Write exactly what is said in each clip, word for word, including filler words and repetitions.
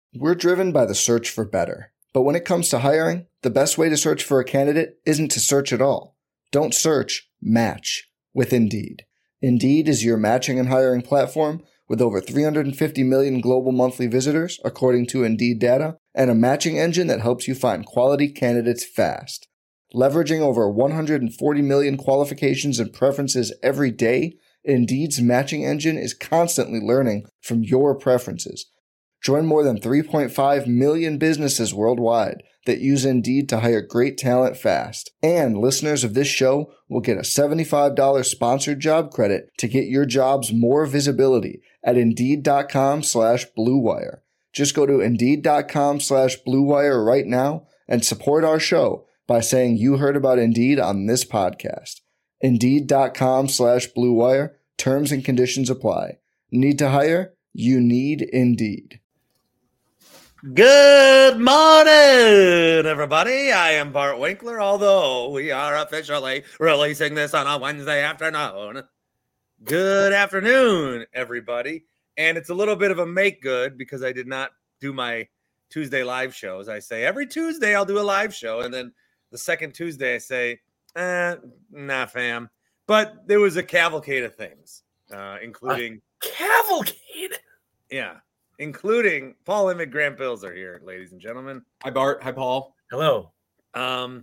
We're driven by the search for better. But when it comes to hiring, the best way to search for a candidate isn't to search at all. Don't search, match with Indeed. Indeed is your matching and hiring platform with over three hundred fifty million global monthly visitors, according to Indeed data, and a matching engine that helps you find quality candidates fast. Leveraging over one hundred forty million qualifications and preferences every day, Indeed's matching engine is constantly learning from your preferences. Join more than three point five million businesses worldwide that use Indeed to hire great talent fast. And listeners of this show will get a seventy-five dollars sponsored job credit to get your jobs more visibility at Indeed.com slash Blue Wire. Just go to Indeed.com slash Blue Wire right now and support our show by saying you heard about Indeed on this podcast. Indeed.com slash Blue Wire. Terms and conditions apply. Need to hire? You need Indeed. Good morning, everybody. I am Bart Winkler, although we are officially releasing this on a Wednesday afternoon. Good afternoon, everybody. And it's a little bit of a make good because I did not do my Tuesday live shows. I say every Tuesday I'll do a live show, and then the second Tuesday I say, eh, nah, fam. But there was a cavalcade of things, uh, including... A cavalcade? Yeah. Including Paul Emmett, Grant Bills are here, ladies and gentlemen. Hi, Bart. Hi, Paul. Hello. Um,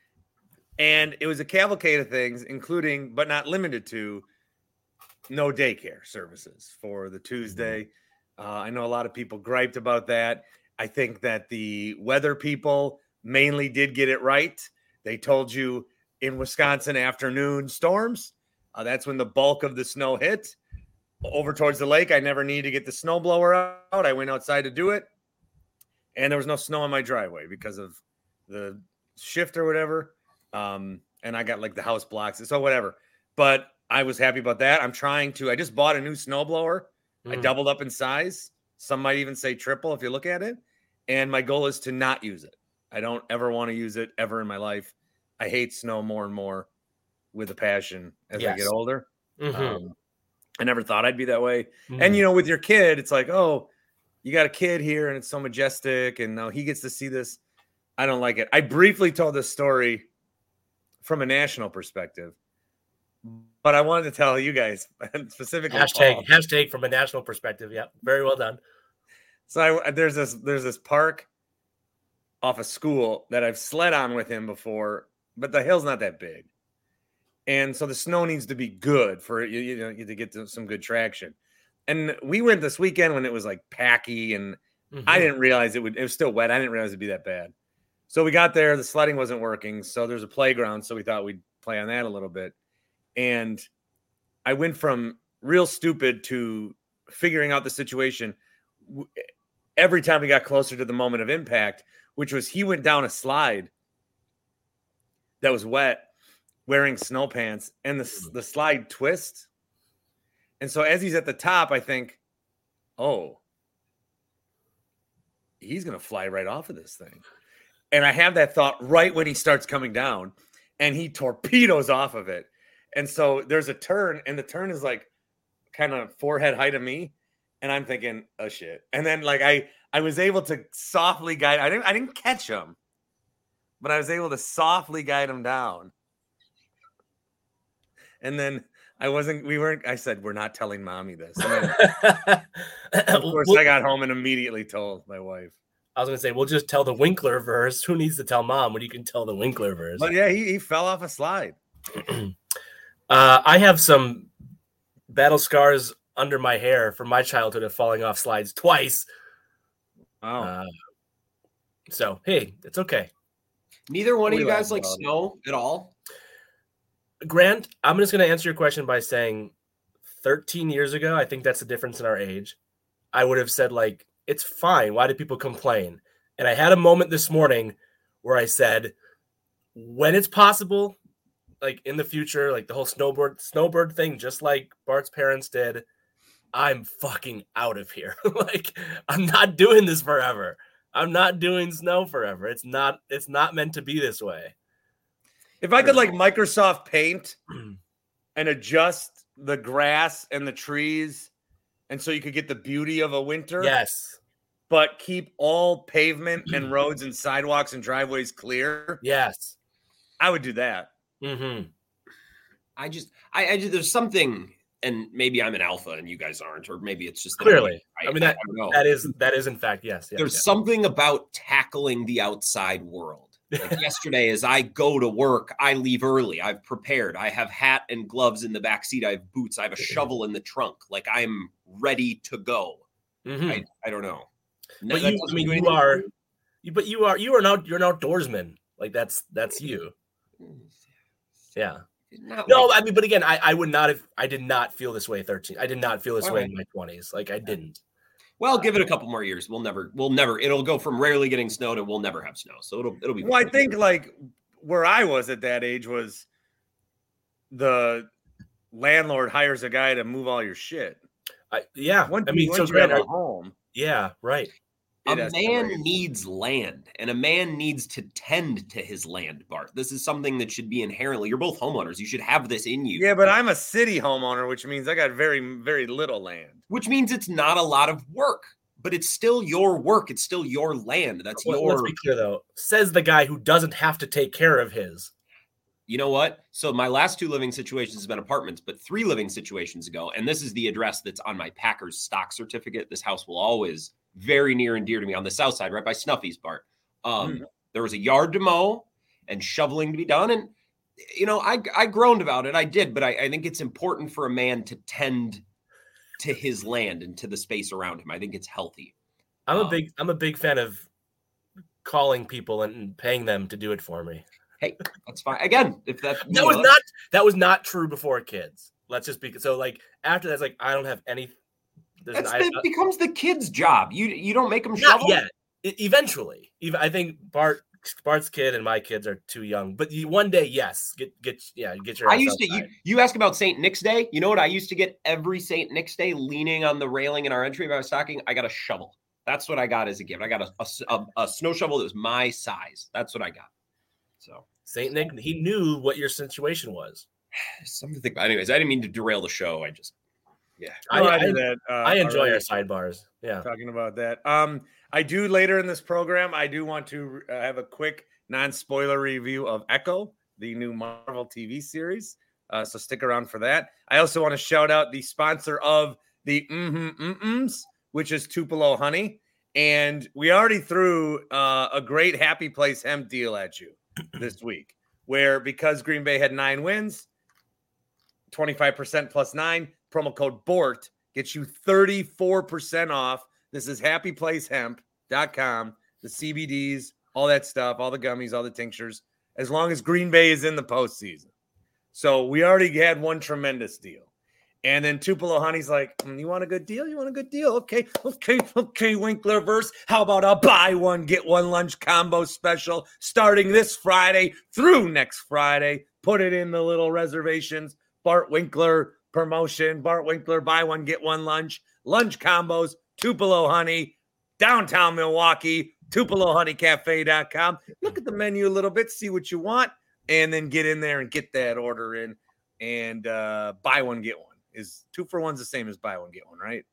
and it was a cavalcade of things, including, but not limited to, no daycare services for the Tuesday. Uh, I know a lot of people griped about that. I think that the weather people mainly did get it right. They told you in Wisconsin afternoon storms. Uh, that's when the bulk of the snow hit. Over towards the lake, I never needed to get the snowblower out. I went outside to do it, and there was no snow on my driveway because of the shift or whatever. Um, and I got like the house blocks, so whatever. But I was happy about that. I'm trying to. I just bought a new snowblower. Mm. I doubled up in size. Some might even say triple if you look at it. And my goal is to not use it. I don't ever want to use it ever in my life. I hate snow more and more with a passion as yes. I get older. Mm-hmm. Um, I never thought I'd be that way. Mm. And, you know, with your kid, it's like, oh, you got a kid here and it's so majestic. And now he gets to see this. I don't like it. I briefly told this story from a national perspective, but I wanted to tell you guys specifically. Hashtag, Paul. hashtag from a national perspective. Yeah. Very well done. So I, there's this, there's this park off a school that I've sled on with him before, but the hill's not that big. And so the snow needs to be good for you, you know, to get to some good traction. And we went this weekend when it was like packy, and mm-hmm. I didn't realize it would. It was still wet. I didn't realize it'd be that bad. So we got there. The sledding wasn't working. So there's a playground. So we thought we'd play on that a little bit. And I went from real stupid to figuring out the situation every time we got closer to the moment of impact, which was he went down a slide that was wet, wearing snow pants, and the, the slide twist. And so as he's at the top, I think, oh, he's going to fly right off of this thing. And I have that thought right when he starts coming down, and he torpedoes off of it. And so there's a turn, and the turn is like kind of forehead height of me. And I'm thinking, oh shit. And then like I, I was able to softly guide. I didn't, I didn't catch him, but I was able to softly guide him down. And then I wasn't, we weren't, I said, we're not telling mommy this. And then, of course, well, I got home and immediately told my wife. I was going to say, we'll just tell the Winkler verse. Who needs to tell mom when you can tell the Winkler verse? But yeah, he, he fell off a slide. uh, I have some battle scars under my hair from my childhood of falling off slides twice. Wow. Uh, so, hey, it's okay. Neither one of you guys like snow at all? Grant, I'm just going to answer your question by saying thirteen years ago, I think that's the difference in our age. I would have said, like, it's fine. Why do people complain? And I had a moment this morning where I said, when it's possible, like in the future, like the whole snowboard snowbird thing, just like Bart's parents did, I'm fucking out of here. Like, I'm not doing this forever. I'm not doing snow forever. It's not, it's not meant to be this way. If I could like Microsoft Paint and adjust the grass and the trees, and so you could get the beauty of a winter. Yes. but keep all pavement and roads and sidewalks and driveways clear. Yes. I would do that. Mm-hmm. I just, I, I there's something, and maybe I'm an alpha and you guys aren't, or maybe it's just that Clearly. I, I, I mean, that, I don't know. that is, that is in fact, yes. yes There's yes. something about tackling the outside world. Like yesterday, as I go to work, I leave early. I've prepared. I have hat and gloves in the back seat. I have boots. I have a shovel in the trunk. Like I'm ready to go. Mm-hmm. I, I don't know. No, but you, I mean, you are, you, but you are, you are not, you're an outdoorsman. Like that's, that's you. Yeah. Not no, like, I mean, but again, I, I would not have, I did not feel this way at thirteen. I did not feel this way right. in my twenties. Like I didn't. Well, give it a couple more years. We'll never, we'll never, it'll go from rarely getting snow to we'll never have snow. So it'll, it'll be. Well, I think like where I was at that age was the landlord hires a guy to move all your shit. I, yeah. Once, I mean, once so you have a home. Yeah. Right. A man needs land, and a man needs to tend to his land, Bart. This is something that should be inherently, you're both homeowners. You should have this in you. Yeah, but I'm a city homeowner, which means I got very, very little land. Which means it's not a lot of work, but it's still your work. It's still your land. That's well, your... Let's be clear, though. Says the guy who doesn't have to take care of his. You know what? So my last two living situations have been apartments, but three living situations ago, and this is the address that's on my Packers stock certificate. This house will always... very near and dear to me on the south side, right by Snuffy's, Bart. Um, mm. There was a yard to mow and shoveling to be done. And, you know, I I groaned about it. I did, but I, I think it's important for a man to tend to his land and to the space around him. I think it's healthy. I'm um, a big I'm a big fan of calling people and paying them to do it for me. Hey, that's fine. Again, if that that know, was not that was not true before kids. Let's just be so like after that's like I don't have any. That's the, it becomes the kid's job. You you don't make them not shovel yet. It, eventually, even I think Bart Bart's kid and my kids are too young. But you, one day, yes, get get yeah, get your. I used outside. to. You, you ask about Saint Nick's Day. You know what I used to get every Saint Nick's Day, leaning on the railing in our entry. If I was stocking, I got a shovel. That's what I got as a gift. I got a a, a, a snow shovel that was my size. That's what I got. So Saint Nick, he knew what your situation was. Something to think about. Anyways, I didn't mean to derail the show. I just. Yeah, I, no, I, I, do that, uh, I enjoy already. our sidebars. Yeah, talking about that. Um, I do later in this program. I do want to uh, have a quick non-spoiler review of Echo, the new Marvel T V series. Uh, so stick around for that. I also want to shout out the sponsor of the mm-hmm mm-ms, which is Tupelo Honey, and we already threw uh, a great Happy Place hemp deal at you this week, where because Green Bay had nine wins, twenty-five percent plus nine. Promo code BORT gets you thirty-four percent off. This is happy place hemp dot com. The C B Ds, all that stuff, all the gummies, all the tinctures, as long as Green Bay is in the postseason. So we already had one tremendous deal. And then Tupelo Honey's like, mm, you want a good deal? You want a good deal? Okay, okay, okay, Winklerverse. How about a buy one, get one lunch combo special starting this Friday through next Friday? Put it in the little reservations. Bart Winkler promotion. Bart Winkler, buy one, get one lunch. Lunch combos, Tupelo Honey, downtown Milwaukee, Tupelo Honey Cafe dot com. Look at the menu a little bit, see what you want, and then get in there and get that order in. And uh, buy one, get one. Is two for one's the same as buy one, get one, right?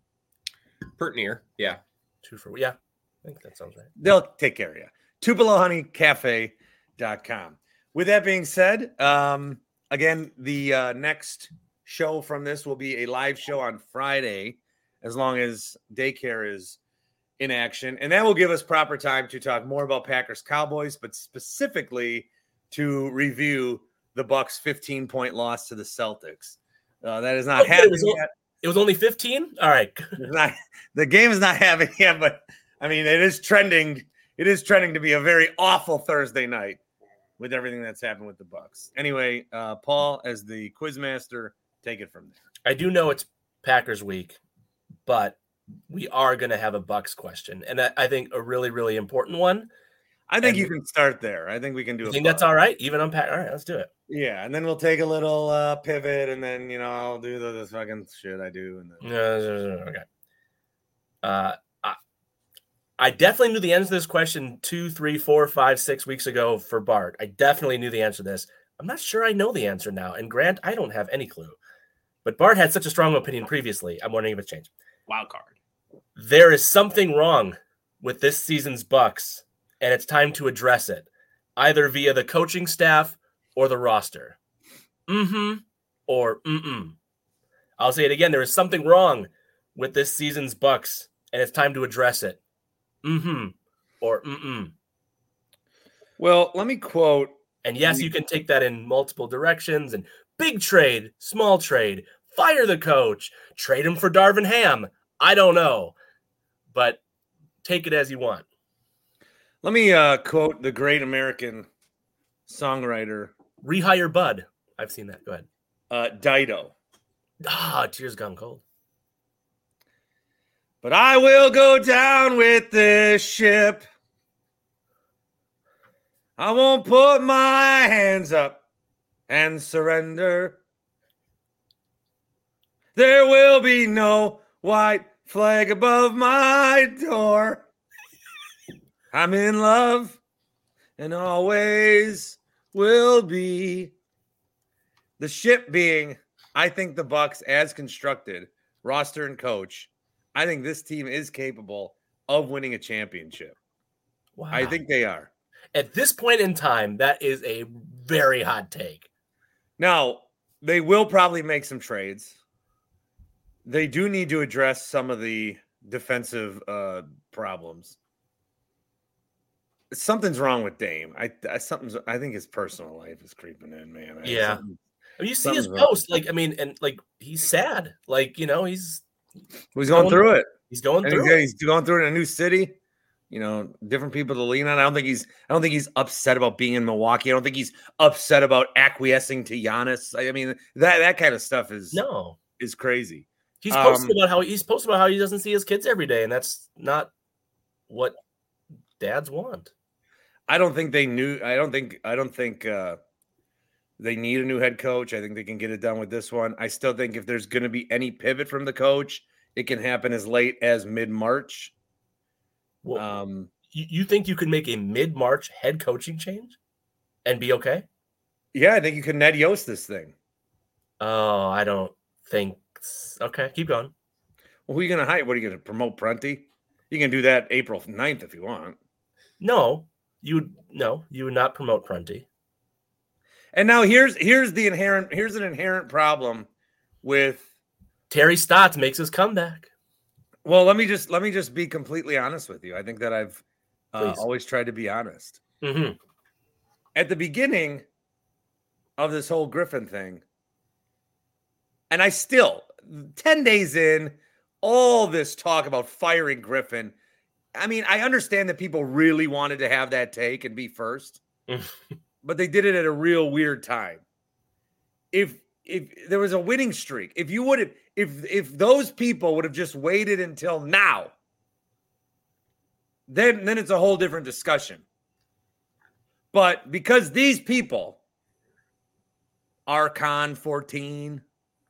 Pert near. Yeah. Two for yeah. I think that sounds right. They'll take care of you. Tupelo Honey Cafe dot com. With that being said, um, again, the uh, next show from this will be a live show on Friday, as long as daycare is in action. And that will give us proper time to talk more about Packers Cowboys, but specifically to review the Bucs fifteen point loss to the Celtics. Uh, that is not okay, happening it was, yet. It was only fifteen? All right. It's not, the game is not happening yet, but I mean, it is trending. It is trending to be a very awful Thursday night with everything that's happened with the Bucs. Anyway, uh, Paul, as the quizmaster, take it from there. I do know it's Packers week, but we are going to have a Bucs question, and I, I think a really, really important one. I think and you can start there. I think we can do it. I think that's all right, even on Pack. All right, let's do it. Yeah, and then we'll take a little uh, pivot, and then, you know, I'll do the, the fucking shit I do. And then... Okay. Uh, I, I definitely knew the answer to this question two, three, four, five, six weeks ago for Bart. I definitely knew the answer to this. I'm not sure I know the answer now. And Grant, I don't have any clue. But Bart had such a strong opinion previously. I'm wondering if it's changed. Wild card. There is something wrong with this season's Bucks, and it's time to address it, either via the coaching staff or the roster. Mm-hmm or mm-mm. I'll say it again. There is something wrong with this season's Bucks, and it's time to address it. Mm-hmm or mm-mm. Well, let me quote. And yes, you can take that in multiple directions, and big trade, small trade, fire the coach, trade him for Darvin Ham. I don't know, but take it as you want. Let me uh, quote the great American songwriter. Rehire Bud. I've seen that. Go ahead. Uh, Dido. Ah, tears gone cold. But I will go down with this ship. I won't put my hands up and surrender. There will be no white flag above my door. I'm in love and always will be. The ship being, I think the Bucks as constructed, roster and coach, I think this team is capable of winning a championship. Wow. I think they are. At this point in time, that is a very hot take. Now, they will probably make some trades. They do need to address some of the defensive uh, problems. Something's wrong with Dame. I, I something's. I think his personal life is creeping in, man. Yeah. Something, I mean, you see his wrong. post, like I mean, and like he's sad. Like you know, he's he's going, going through it. He's going and through he's, it. He's going through it in a new city. You know, different people to lean on. I don't think he's. I don't think he's upset about being in Milwaukee. I don't think he's upset about acquiescing to Giannis. I mean, that that kind of stuff is no is crazy. He's posted um, about how he's posted about how he doesn't see his kids every day, and that's not what dads want. I don't think they knew. I don't think. I don't think uh, they need a new head coach. I think they can get it done with this one. I still think if there's going to be any pivot from the coach, it can happen as late as mid-March. Well, um, you, you think you could make a mid-March head coaching change and be okay? Yeah, I think you can Ned Yost this thing. Oh, I don't think. Okay, keep going. Well, who are you going to hire? What are you going to promote Prunty? You can do that April ninth if you want. No, you would no, you would not promote Prunty. And now here's here's the inherent here's an inherent problem with Terry Stotts makes his comeback. Well, let me just let me just be completely honest with you. I think that I've uh, always tried to be honest. Mm-hmm. At the beginning of this whole Griffin thing, and I still ten days in, all this talk about firing Griffin. I mean, I understand that people really wanted to have that take and be first, but they did it at a real weird time. If if there was a winning streak, if you would have, if if those people would have just waited until now, then then it's a whole different discussion. But because these people, Archon fourteen,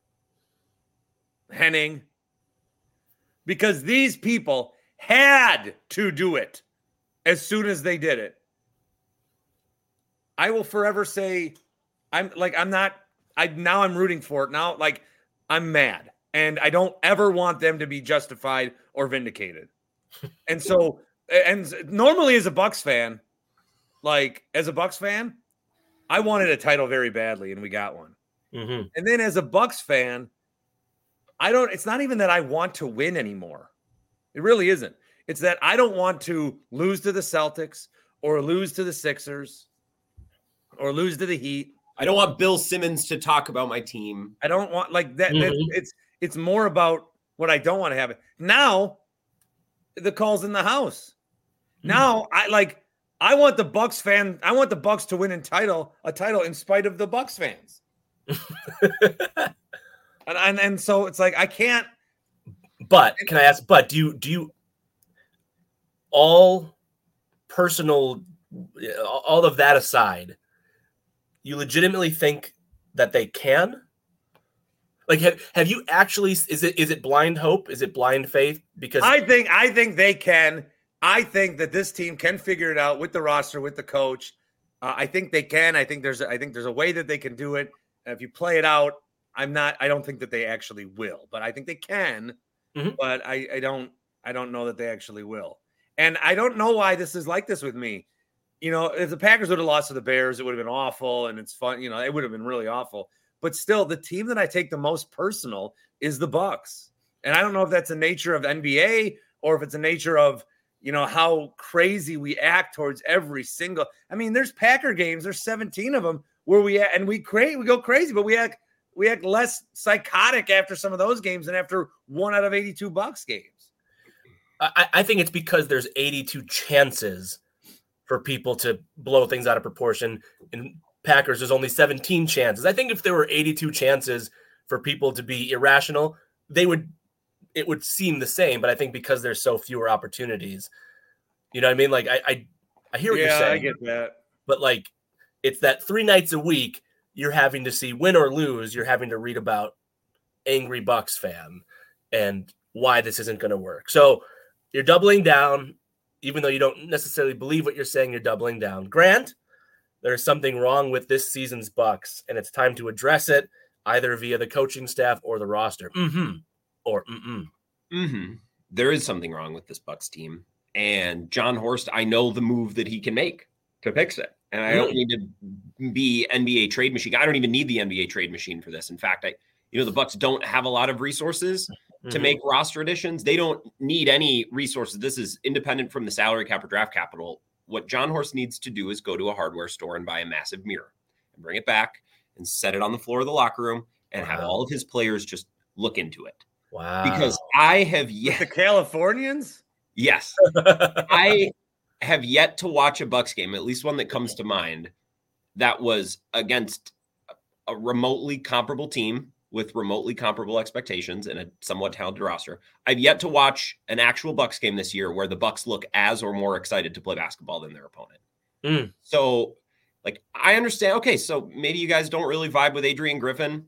Henning, because these people had to do it as soon as they did it, I will forever say, I'm like, I'm not, I now I'm rooting for it. Now, like, I'm mad. And I don't ever want them to be justified or vindicated. And so, and normally as a Bucks fan, like, as a Bucks fan, I wanted a title very badly, and we got one. Mm-hmm. And then as a Bucks fan, I don't, it's not even that I want to win anymore. It really isn't. It's that I don't want to lose to the Celtics or lose to the Sixers or lose to the Heat. I don't want Bill Simmons to talk about my team. I don't want like that. Mm-hmm. that it's, it's more about what I don't want to have. Now the call's in the house. Mm-hmm. Now I like, I want the Bucks fan. I want the Bucks to win in title, a title in spite of the Bucks fans. and, and, and so it's like, I can't, But can I ask? But do you do you all personal, all of that aside, you legitimately think that they can? Like, have have you actually? Is it is it blind hope? Is it blind faith? Because I think I think they can. I think that this team can figure it out with the roster, with the coach. Uh, I think they can. I think there's I think there's a way that they can do it. And if you play it out, I'm not. I don't think that they actually will, but I think they can. Mm-hmm. But I, I don't, I don't know that they actually will. And I don't know why this is like this with me. You know, if the Packers would have lost to the Bears, it would have been awful. And it's fun. You know, it would have been really awful. But still, the team that I take the most personal is the Bucs. And I don't know if that's the nature of N B A or if it's a nature of, you know, how crazy we act towards every single. I mean, there's Packer games. There's seventeen of them where we and we cra- we go crazy, but we act we act less psychotic after some of those games than after one out of eighty-two Bucs games. I, I think it's because there's eighty-two chances for people to blow things out of proportion. In Packers, there's only seventeen chances. I think if there were eighty-two chances for people to be irrational, they would, it would seem the same. But I think because there's so fewer opportunities, you know what I mean? Like I, I, I hear what yeah, you're saying. I get that. But like, it's that three nights a week you're having to see, win or lose, you're having to read about angry Bucs fan and why this isn't going to work. So you're doubling down. Even though you don't necessarily believe what you're saying, you're doubling down. Grant, there's something wrong with this season's Bucs, and it's time to address it either via the coaching staff or the roster. Mm-hmm. Or mm-mm. Mm-hmm. There is something wrong with this Bucs team. And John Horst, I know the move that he can make to fix it. And I don't need to be N B A trade machine. I don't even need the N B A trade machine for this. In fact, I, you know, the Bucs don't have a lot of resources to mm-hmm. make roster additions. They don't need any resources. This is independent from the salary cap or draft capital. What John Horst needs to do is go to a hardware store and buy a massive mirror and bring it back and set it on the floor of the locker room and wow. have all of his players just look into it. Wow. Because I have yet the Californians. Yes. I have yet to watch a Bucs game, at least one that comes to mind, that was against a remotely comparable team with remotely comparable expectations and a somewhat talented roster. I've yet to watch an actual Bucs game this year where the Bucs look as or more excited to play basketball than their opponent. Mm. So, like, I understand. Okay, so maybe you guys don't really vibe with Adrian Griffin.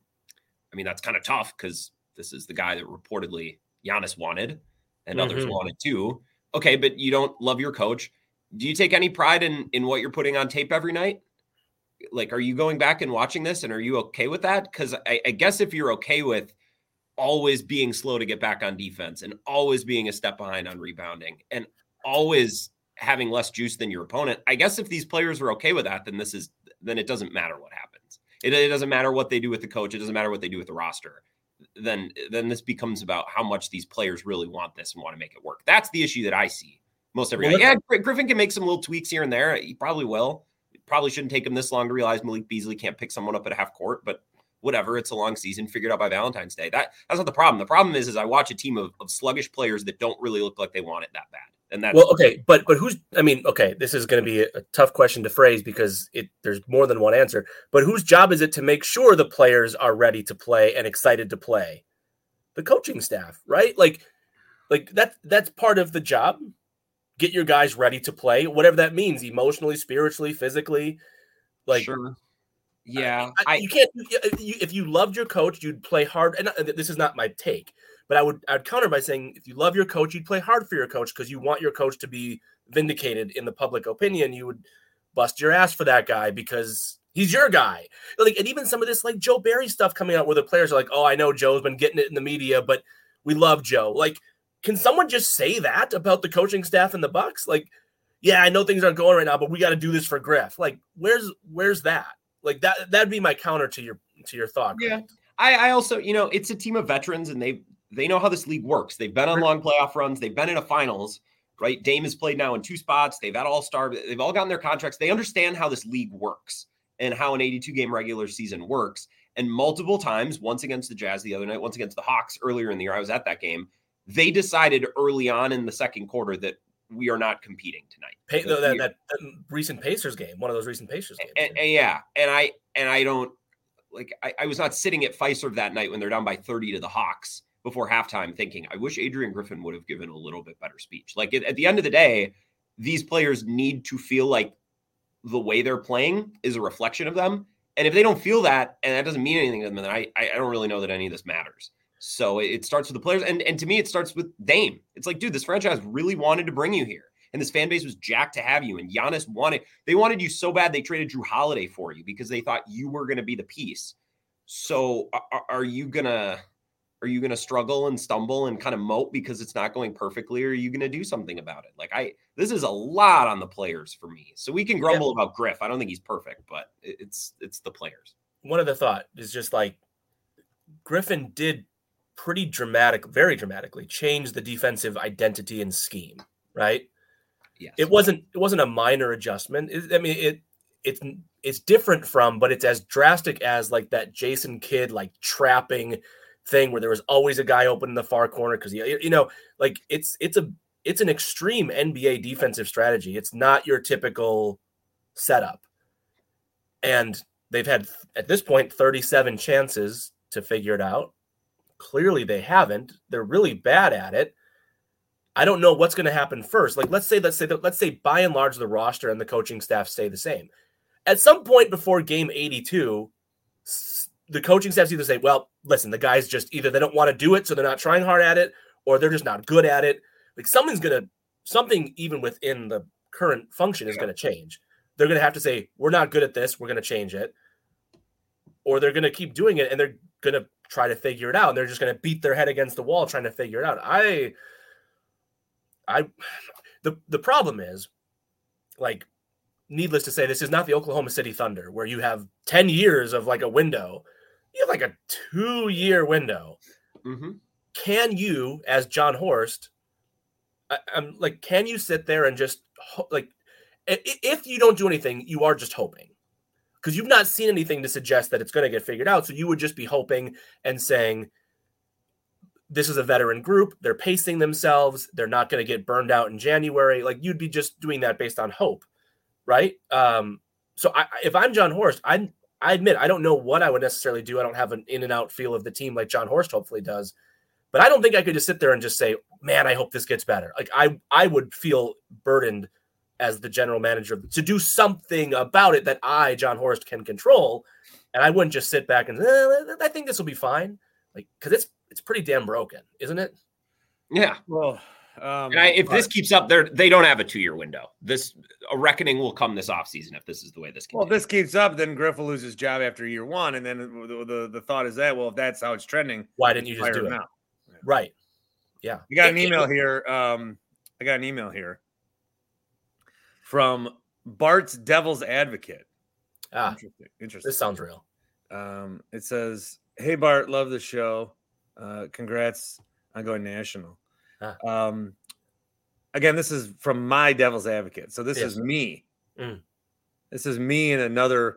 I mean, that's kind of tough because this is the guy that reportedly Giannis wanted and mm-hmm. others wanted too. Okay, but you don't love your coach. Do you take any pride in in what you're putting on tape every night? Like, are you going back and watching this and are you okay with that? Because I, I guess if you're okay with always being slow to get back on defense and always being a step behind on rebounding and always having less juice than your opponent, I guess if these players are okay with that, then this is, then it doesn't matter what happens. It, it doesn't matter what they do with the coach. It doesn't matter what they do with the roster. Then, then this becomes about how much these players really want this and want to make it work. That's the issue that I see most every well, night. Yeah, Griffin can make some little tweaks here and there. He probably will. Probably shouldn't take him this long to realize Malik Beasley can't pick someone up at half court, but whatever. It's a long season. Figured out by Valentine's Day. That that's not the problem. The problem is, is I watch a team of, of sluggish players that don't really look like they want it that bad. And that's well, okay, but but who's? I mean, okay, this is going to be a, a tough question to phrase because it there's more than one answer. But whose job is it to make sure the players are ready to play and excited to play? The coaching staff, right? Like, like that that's part of the job. Get your guys ready to play, whatever that means, emotionally, spiritually, physically. Like, sure. Yeah. I, I, you can't, you, if you loved your coach, you'd play hard. And this is not my take, but I would, I would counter by saying, if you love your coach, you'd play hard for your coach because you want your coach to be vindicated in the public opinion. You would bust your ass for that guy because he's your guy. Like, and even some of this, like Joe Barry stuff coming out where the players are like, oh, I know Joe's been getting it in the media, but we love Joe. Like, can someone just say that about the coaching staff and the Bucs? Like, yeah, I know things aren't going right now, but we got to do this for Griff. Like, where's where's that? Like that that'd be my counter to your to your thought. Yeah, I, I also, you know, it's a team of veterans, and they they know how this league works. They've been on long playoff runs. They've been in a finals, right? Dame has played now in two spots. They've had all star. They've all gotten their contracts. They understand how this league works and how an eighty-two game regular season works. And multiple times, once against the Jazz the other night, once against the Hawks earlier in the year, I was at that game. They decided early on in the second quarter that we are not competing tonight. Pa- that, that, that recent Pacers game, one of those recent Pacers games. And, and yeah. And I, and I don't like, I, I was not sitting at Fiserv that night when they're down by thirty to the Hawks before halftime thinking, I wish Adrian Griffin would have given a little bit better speech. Like at, at the end of the day, these players need to feel like the way they're playing is a reflection of them. And if they don't feel that, and that doesn't mean anything to them, then I, I don't really know that any of this matters. So it starts with the players. And, and to me, it starts with Dame. It's like, dude, this franchise really wanted to bring you here. And this fan base was jacked to have you. And Giannis wanted, they wanted you so bad, they traded Drew Holiday for you because they thought you were going to be the piece. So are, are you going to, Are you going to struggle and stumble and kind of mope because it's not going perfectly? Or are you going to do something about it? Like I, this is a lot on the players for me. So we can grumble yeah. about Griff. I don't think he's perfect, but it's, it's the players. One other thought is just like Griffin did pretty dramatic, very dramatically change the defensive identity and scheme, right? Yes. It wasn't, it wasn't a minor adjustment. It, I mean, it, it's, it's different from, but it's as drastic as like that Jason Kidd, like trapping thing where there was always a guy open in the far corner. Cause you, you know, like it's, it's a, it's an extreme N B A defensive strategy. It's not your typical setup. And they've had at this point, thirty-seven chances to figure it out. Clearly they haven't. They're really bad at it. I don't know what's going to happen first. Like, let's say, let's say that, let's say by and large, the roster and the coaching staff stay the same. At some point before game eighty-two, the coaching staff's either say, well, listen, the guys just either they don't want to do it, so they're not trying hard at it, or they're just not good at it. Like something's going to, something even within the current function is going to change. They're going to have to say, we're not good at this, we're going to change it. Or they're going to keep doing it and they're going to try to figure it out. And they're just going to beat their head against the wall trying to figure it out. I, I, the, the problem is, like, needless to say, this is not the Oklahoma City Thunder where you have ten years of like a window. You have like a two-year window. Mm-hmm. Can you, as John Horst, I, I'm like, can you sit there and just like, if you don't do anything, you are just hoping because you've not seen anything to suggest that it's going to get figured out. So you would just be hoping and saying, this is a veteran group. They're pacing themselves. They're not going to get burned out in January. Like you'd be just doing that based on hope. Right. Um, so I, if I'm John Horst, I I admit I don't know what I would necessarily do. I don't have an in and out feel of the team like John Horst hopefully does, but I don't think I could just sit there and just say, man, I hope this gets better. Like I, I would feel burdened as the general manager to do something about it that I, John Horst, can control. And I wouldn't just sit back and eh, I think this will be fine. Like, cause it's, it's pretty damn broken, isn't it? Yeah. Well, Um, and I, if this keeps up, they they don't have a two-year window. This a reckoning will come this offseason if this is the way this continues. Well, if this keeps up, then Griff will lose his job after year one, and then the, the the thought is that well, if that's how it's trending, why didn't you just do it now? Right? Yeah. You got an email here. Um, I got an email here from Bart's Devil's Advocate. Ah, interesting. Interesting. This sounds real. Um, it says, "Hey Bart, love the show. Uh, congrats on going national." Ah. Um, again, this is from my Devil's Advocate. So this Yes. is me. Mm. This is me in another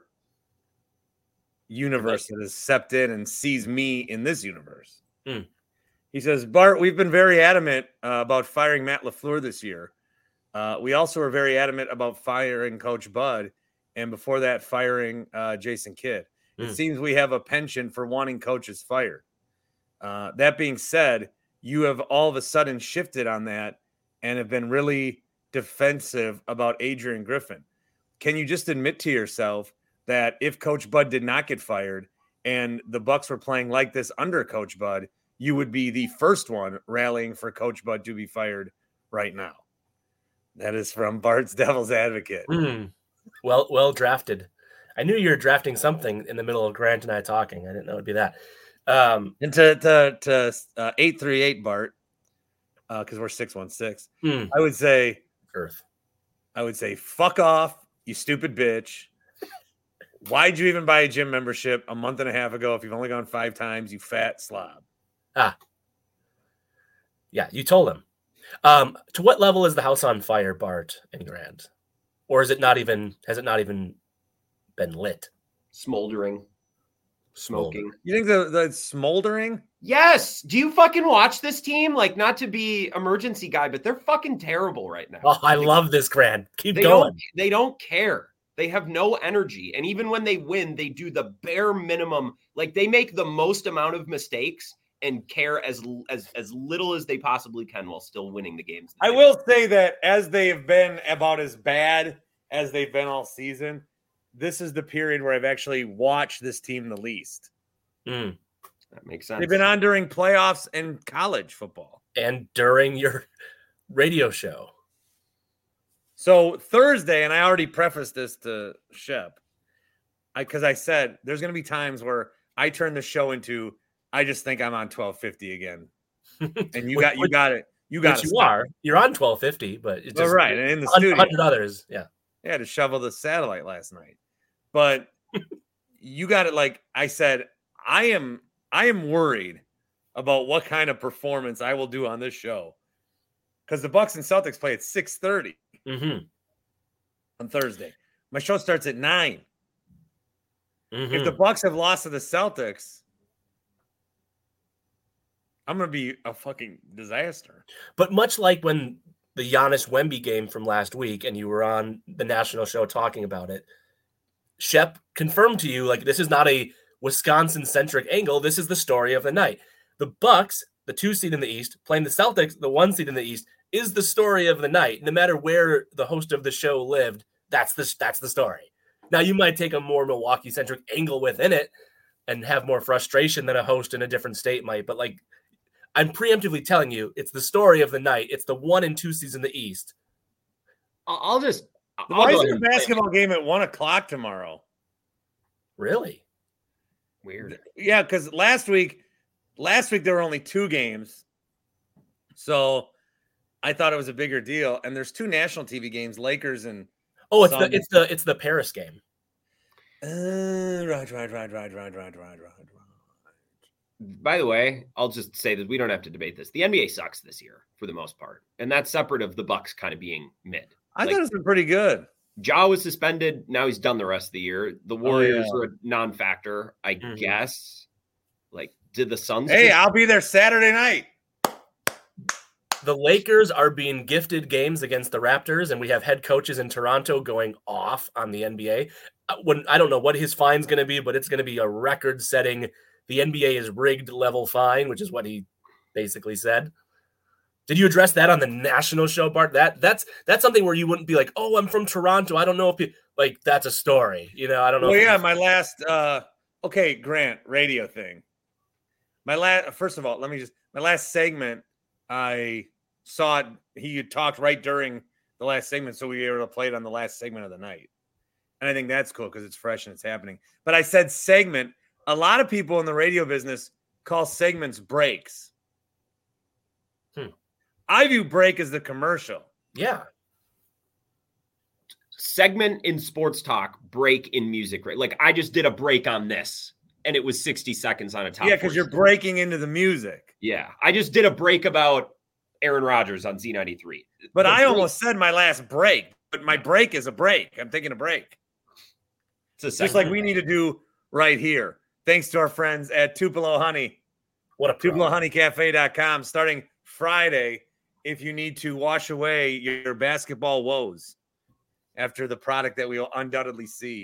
universe that has stepped in and sees me in this universe. Mm. He says, Bart, we've been very adamant uh, about firing Matt LaFleur this year. Uh, we also were very adamant about firing Coach Bud, and before that, firing uh, Jason Kidd. Mm. It seems we have a penchant for wanting coaches fired. Uh, that being said, you have all of a sudden shifted on that and have been really defensive about Adrian Griffin. Can you just admit to yourself that if Coach Bud did not get fired and the Bucks were playing like this under Coach Bud, you would be the first one rallying for Coach Bud to be fired right now? That is from Bart's Devil's Advocate. Mm. Well, well drafted. I knew you were drafting something in the middle of Grant and I talking. I didn't know it'd be that. Um, and to to to uh, eight three eight Bart, because uh, we're six one six. Mm. I would say Earth. I would say fuck off, you stupid bitch. Why'd you even buy a gym membership a month and a half ago if you've only gone five times, you fat slob? Ah, yeah, you told him. Um, to what level is the house on fire, Bart and Grant, or is it not even? Has it not even been lit? Smoldering. Smoking. You think the, the smoldering? Yes. Do you fucking watch this team? Like, not to be emergency guy, but they're fucking terrible right now. Oh, I like, love this, Grant. Keep they going. Don't, they don't care. They have no energy. And even when they win, they do the bare minimum. Like, they make the most amount of mistakes and care as as as little as they possibly can while still winning the games. I will say that as they have been about as bad as they've been all season, this is the period where I've actually watched this team the least. Mm. That makes sense. They've been on during playoffs and college football. And during your radio show. So Thursday, and I already prefaced this to Shep, because I, I said there's going to be times where I turn the show into I just think I'm on twelve fifty again. And you got you got it. You got Which you are. You're on twelve fifty, but it's just well, right. And in the one hundred studio. one hundred others. Yeah. I had to shovel the satellite last night. But you got it. Like I said, I am I am worried about what kind of performance I will do on this show. Because the Bucks and Celtics play at six thirty Mm-hmm. on Thursday. My show starts at nine. Mm-hmm. If the Bucks have lost to the Celtics, I'm going to be a fucking disaster. But much like when the Giannis Wemby game from last week and you were on the national show talking about it, Shep confirmed to you, like, this is not a Wisconsin-centric angle. This is the story of the night. The Bucks, the two seed in the East, playing the Celtics, the one seed in the East, is the story of the night. No matter where the host of the show lived, that's the, that's the story. Now, you might take a more Milwaukee-centric angle within it and have more frustration than a host in a different state might, but, like, I'm preemptively telling you, it's the story of the night. It's the one and two seeds in the East. I'll just. I'll Why go is ahead there a and play basketball game at one o'clock tomorrow? Really? Weird. Yeah, because last week, last week there were only two games, so I thought it was a bigger deal. And there's two national T V games, Lakers and Oh, it's Sun. the it's the it's the Paris game. Uh, right, right, right, right, right, right, right, right, right. By the way, I'll just say that we don't have to debate this. The N B A sucks this year for the most part, and that's separate of the Bucks kind of being mid. I Like, thought it's been pretty good. Ja was suspended. Now he's done the rest of the year. The Warriors yeah. are a non-factor, I Mhm. guess. Like, did the Suns? Hey, just- I'll be there Saturday night. The Lakers are being gifted games against the Raptors, and we have head coaches in Toronto going off on the N B A. Uh, When I don't know what his fine's going to be, but it's going to be a record-setting. The N B A is rigged level fine, which is what he basically said. Did you address that on the national show, Bart? That that's that's something where you wouldn't be like, "Oh, I'm from Toronto. I don't know if you like." That's a story, you know. I don't know. Well, if yeah, you- my last uh okay, Grant, radio thing. My last first of all, let me just my last segment, I saw it. He had talked right during the last segment, so we were able to play it on the last segment of the night. And I think that's cool because it's fresh and it's happening. But I said segment. A lot of people in the radio business call segments breaks. Hmm. I view break as the commercial. yeah. segment in sports talk, break in music. Right? Like, I just did a break on this, and it was sixty seconds on a top. Yeah, because you're breaking into the music. Yeah, I just did a break about Aaron Rodgers on Z ninety-three. But The I break- almost said my last break, but my break is a break. I'm taking a break. It's a Just segment. like we need to do right here. Thanks to our friends at Tupelo Honey, What a pro. Tupelo Honey Cafe dot com, starting Friday, if you need to wash away your basketball woes after the product that we will undoubtedly see.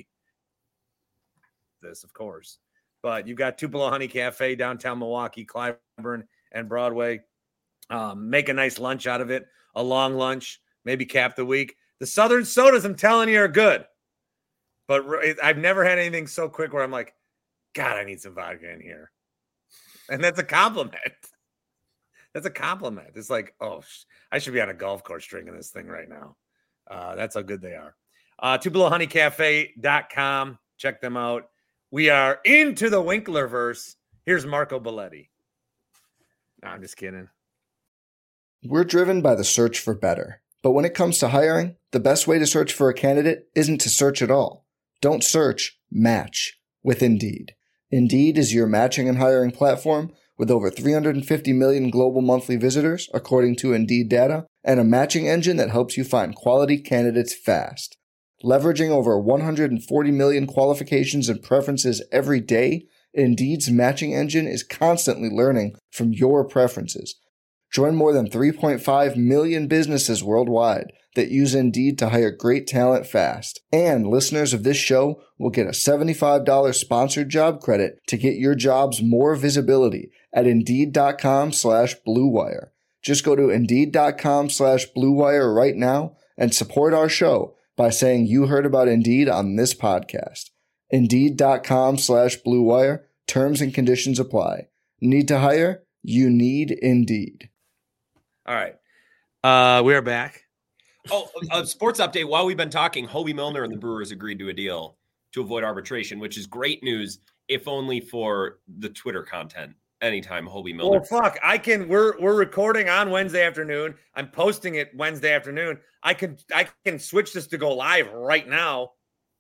This, of course. But you've got Tupelo Honey Cafe, downtown Milwaukee, Clyburn, and Broadway. Um, make a nice lunch out of it, a long lunch, maybe cap the week. The Southern sodas, I'm telling you, are good. But I've never had anything so quick where I'm like, God, I need some vodka in here. And that's a compliment. That's a compliment. It's like, oh, I should be on a golf course drinking this thing right now. Uh, that's how good they are. Uh, Tupelo Honey Cafe dot com. Check them out. We are into the Winklerverse. Here's Marco Belletti. No, I'm just kidding. We're driven by the search for better. But when it comes to hiring, the best way to search for a candidate isn't to search at all. Don't search, match with Indeed. Indeed is your matching and hiring platform with over three hundred fifty million global monthly visitors, according to Indeed data, and a matching engine that helps you find quality candidates fast. Leveraging over one hundred forty million qualifications and preferences every day, Indeed's matching engine is constantly learning from your preferences. Join more than three point five million businesses worldwide that use Indeed to hire great talent fast. And listeners of this show will get a seventy-five dollars sponsored job credit to get your jobs more visibility at Indeed.com slash Blue Wire. Just go to Indeed.com slash Blue Wire right now and support our show by saying you heard about Indeed on this podcast. Indeed.com slash Blue Wire. Terms and conditions apply. Need to hire? You need Indeed. All right. Uh, we are back. Oh, a sports update. While we've been talking, Hobie Milner and the Brewers agreed to a deal to avoid arbitration, which is great news, if only for the Twitter content anytime, Hobie Milner. Well, fuck, I can. We're we're recording on Wednesday afternoon. I'm posting it Wednesday afternoon. I can I can switch this to go live right now.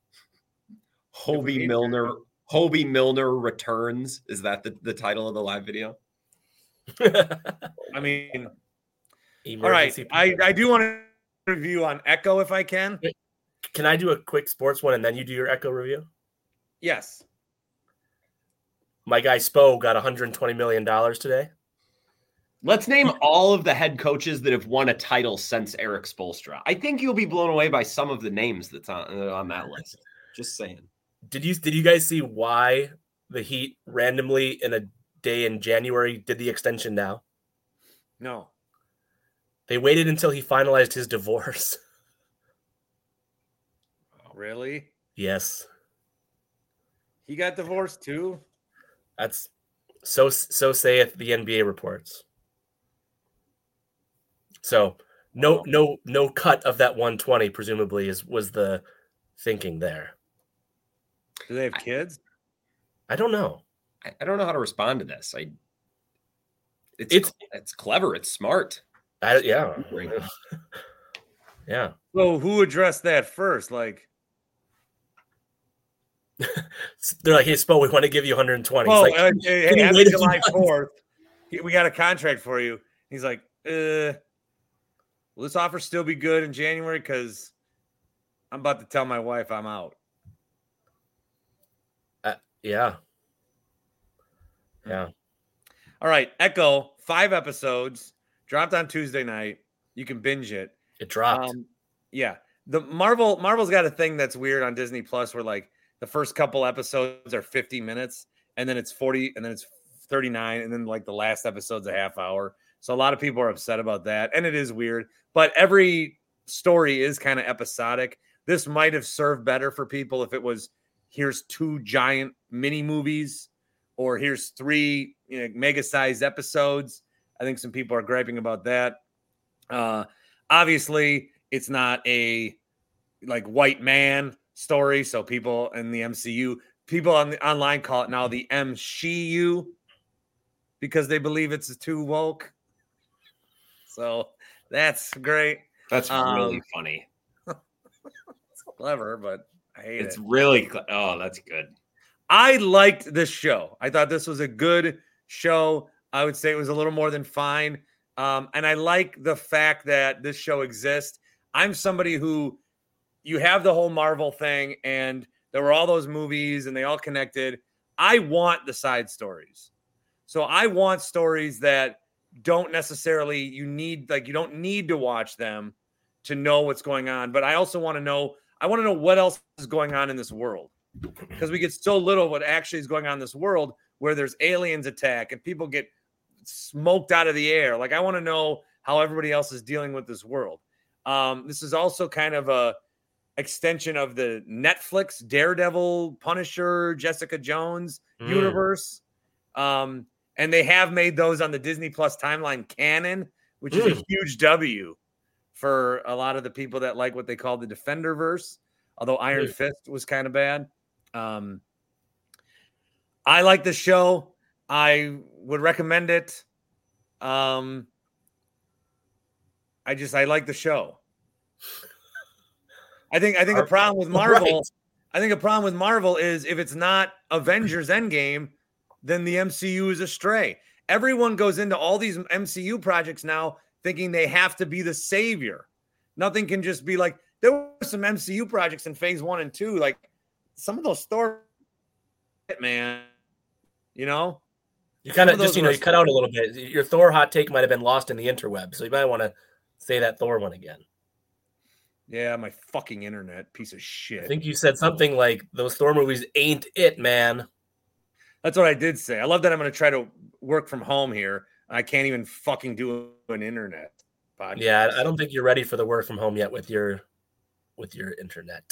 Hobie Milner. Hobie Milner returns. Is that the, the title of the live video? I mean, all right. I, I do want to review on Echo if I can. Can I do a quick sports one and then you do your Echo review? Yes. My guy Spo got one hundred twenty million dollars today. Let's name all of the head coaches that have won a title since Eric Spoelstra. I think you'll be blown away by some of the names that's on, uh, on that list. Just saying. Did you did you guys see why the Heat randomly in a day in January did the extension now? No. They waited until he finalized his divorce. Really? Yes. He got divorced too? That's so so saith the N B A reports. So no no no cut of that one twenty presumably is was the thinking there. Do they have kids? I don't know. I, I don't know how to respond to this. I it's it's it's clever. It's smart. I, yeah. Yeah. So who addressed that first? Like they're like, hey, Spo, we want to give you one hundred twenty. Oh, like, uh, hey, happy July fourth. We got a contract for you. He's like, uh, will this offer still be good in January? Because I'm about to tell my wife I'm out. Uh, yeah. Yeah. All right. Echo, five episodes, dropped on Tuesday night. You can binge it. It dropped. Um, yeah. The Marvel, Marvel's got a thing that's weird on Disney Plus where like the first couple episodes are fifty minutes and then it's forty and then it's thirty-nine. And then like the last episode's a half hour. So a lot of people are upset about that. And it is weird, but every story is kind of episodic. This might have served better for people if it was, here's two giant mini movies or here's three, you know, mega sized episodes. I think some people are griping about that. Uh, obviously it's not a like white man story. So people in the M C U, people on the online call it now the M C U because they believe it's too woke. So that's great. That's really um, funny. It's clever, but I hate it's it. It's really, cl- oh, that's good. I liked this show. I thought this was a good show. I would say it was a little more than fine. Um, and I like the fact that this show exists. I'm somebody who, you have the whole Marvel thing and there were all those movies and they all connected. I want the side stories. So I want stories that don't necessarily, you need, like, you don't need to watch them to know what's going on. But I also want to know, I want to know what else is going on in this world. Because we get so little of what actually is going on in this world where there's aliens attack and people get smoked out of the air. Like, I want to know how everybody else is dealing with this world. Um, this is also kind of a extension of the Netflix Daredevil, Punisher, Jessica Jones mm. universe. Um, and they have made those on the Disney Plus timeline canon, which mm. is a huge W for a lot of the people that like what they call the Defenderverse, although Iron mm. Fist was kind of bad. Um, I like the show. I would recommend it. Um, I just, I like the show. I think, I think a problem with Marvel, right. I think a problem with Marvel is if it's not Avengers Endgame, then the M C U is astray. Everyone goes into all these M C U projects now thinking they have to be the savior. Nothing can just be like, there were some M C U projects in phase one and two. Like some of those stories, man, you know, you kind of just, you know, you cut out a little bit. Your Thor hot take might have been lost in the interweb. So you might want to say that Thor one again. Yeah, my fucking internet, piece of shit. I think you said something like those Thor movies ain't it, man. That's what I did say. I love that I'm going to try to work from home here. I can't even fucking do an internet podcast. Yeah, I don't think you're ready for the work from home yet with your with your internet.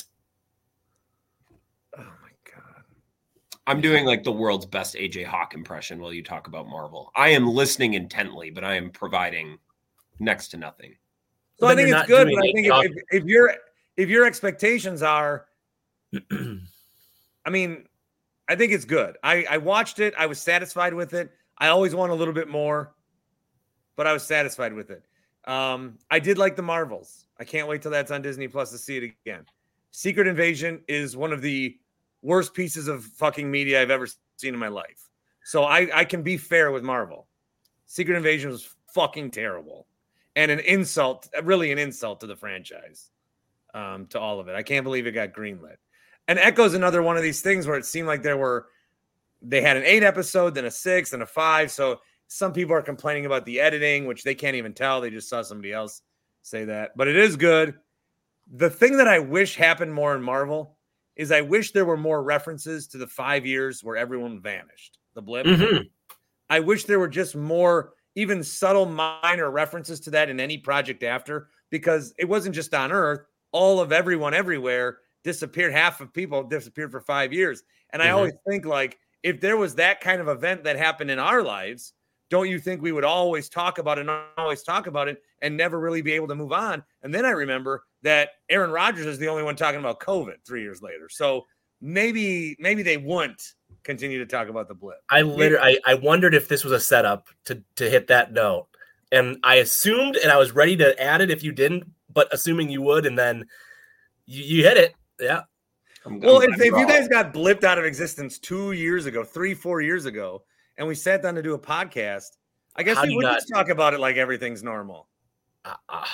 Oh my god. I'm doing like the world's best A J Hawk impression while you talk about Marvel. I am listening intently, but I am providing next to nothing. So I think it's good, but I think if, if, if your if your expectations are, I mean, I think it's good. I, I watched it. I was satisfied with it. I always want a little bit more, but I was satisfied with it. Um, I did like the Marvels. I can't wait till that's on Disney Plus to see it again. Secret Invasion is one of the worst pieces of fucking media I've ever seen in my life. So I, I can be fair with Marvel. Secret Invasion was fucking terrible and an insult, really an insult to the franchise, um, to all of it. I can't believe it got greenlit. And Echo's another one of these things where it seemed like there were, they had an eight episode, then a six, then a five. So some people are complaining about the editing, which they can't even tell. They just saw somebody else say that. But it is good. The thing that I wish happened more in Marvel is I wish there were more references to the five years where everyone vanished. The blip. Mm-hmm. I wish there were just more, even subtle, minor references to that in any project after, because it wasn't just on Earth. All of everyone everywhere disappeared. Half of people disappeared for five years. And I Mm-hmm. always think, like, if there was that kind of event that happened in our lives, don't you think we would always talk about it and always talk about it and never really be able to move on? And then I remember that Aaron Rodgers is the only one talking about COVID three years later. So maybe maybe they wouldn't continue to talk about the blip. I literally, I, I wondered if this was a setup to to hit that note, and I assumed, and I was ready to add it if you didn't, but assuming you would, and then you, you hit it, yeah. I'm, Well, I'm, if, if you guys got blipped out of existence two years ago, three, four years ago, and we sat down to do a podcast, I guess How do we you would not- just talk about it like everything's normal. Uh, uh,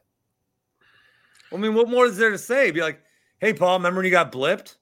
I mean, what more is there to say? Be like, hey, Paul, remember when you got blipped?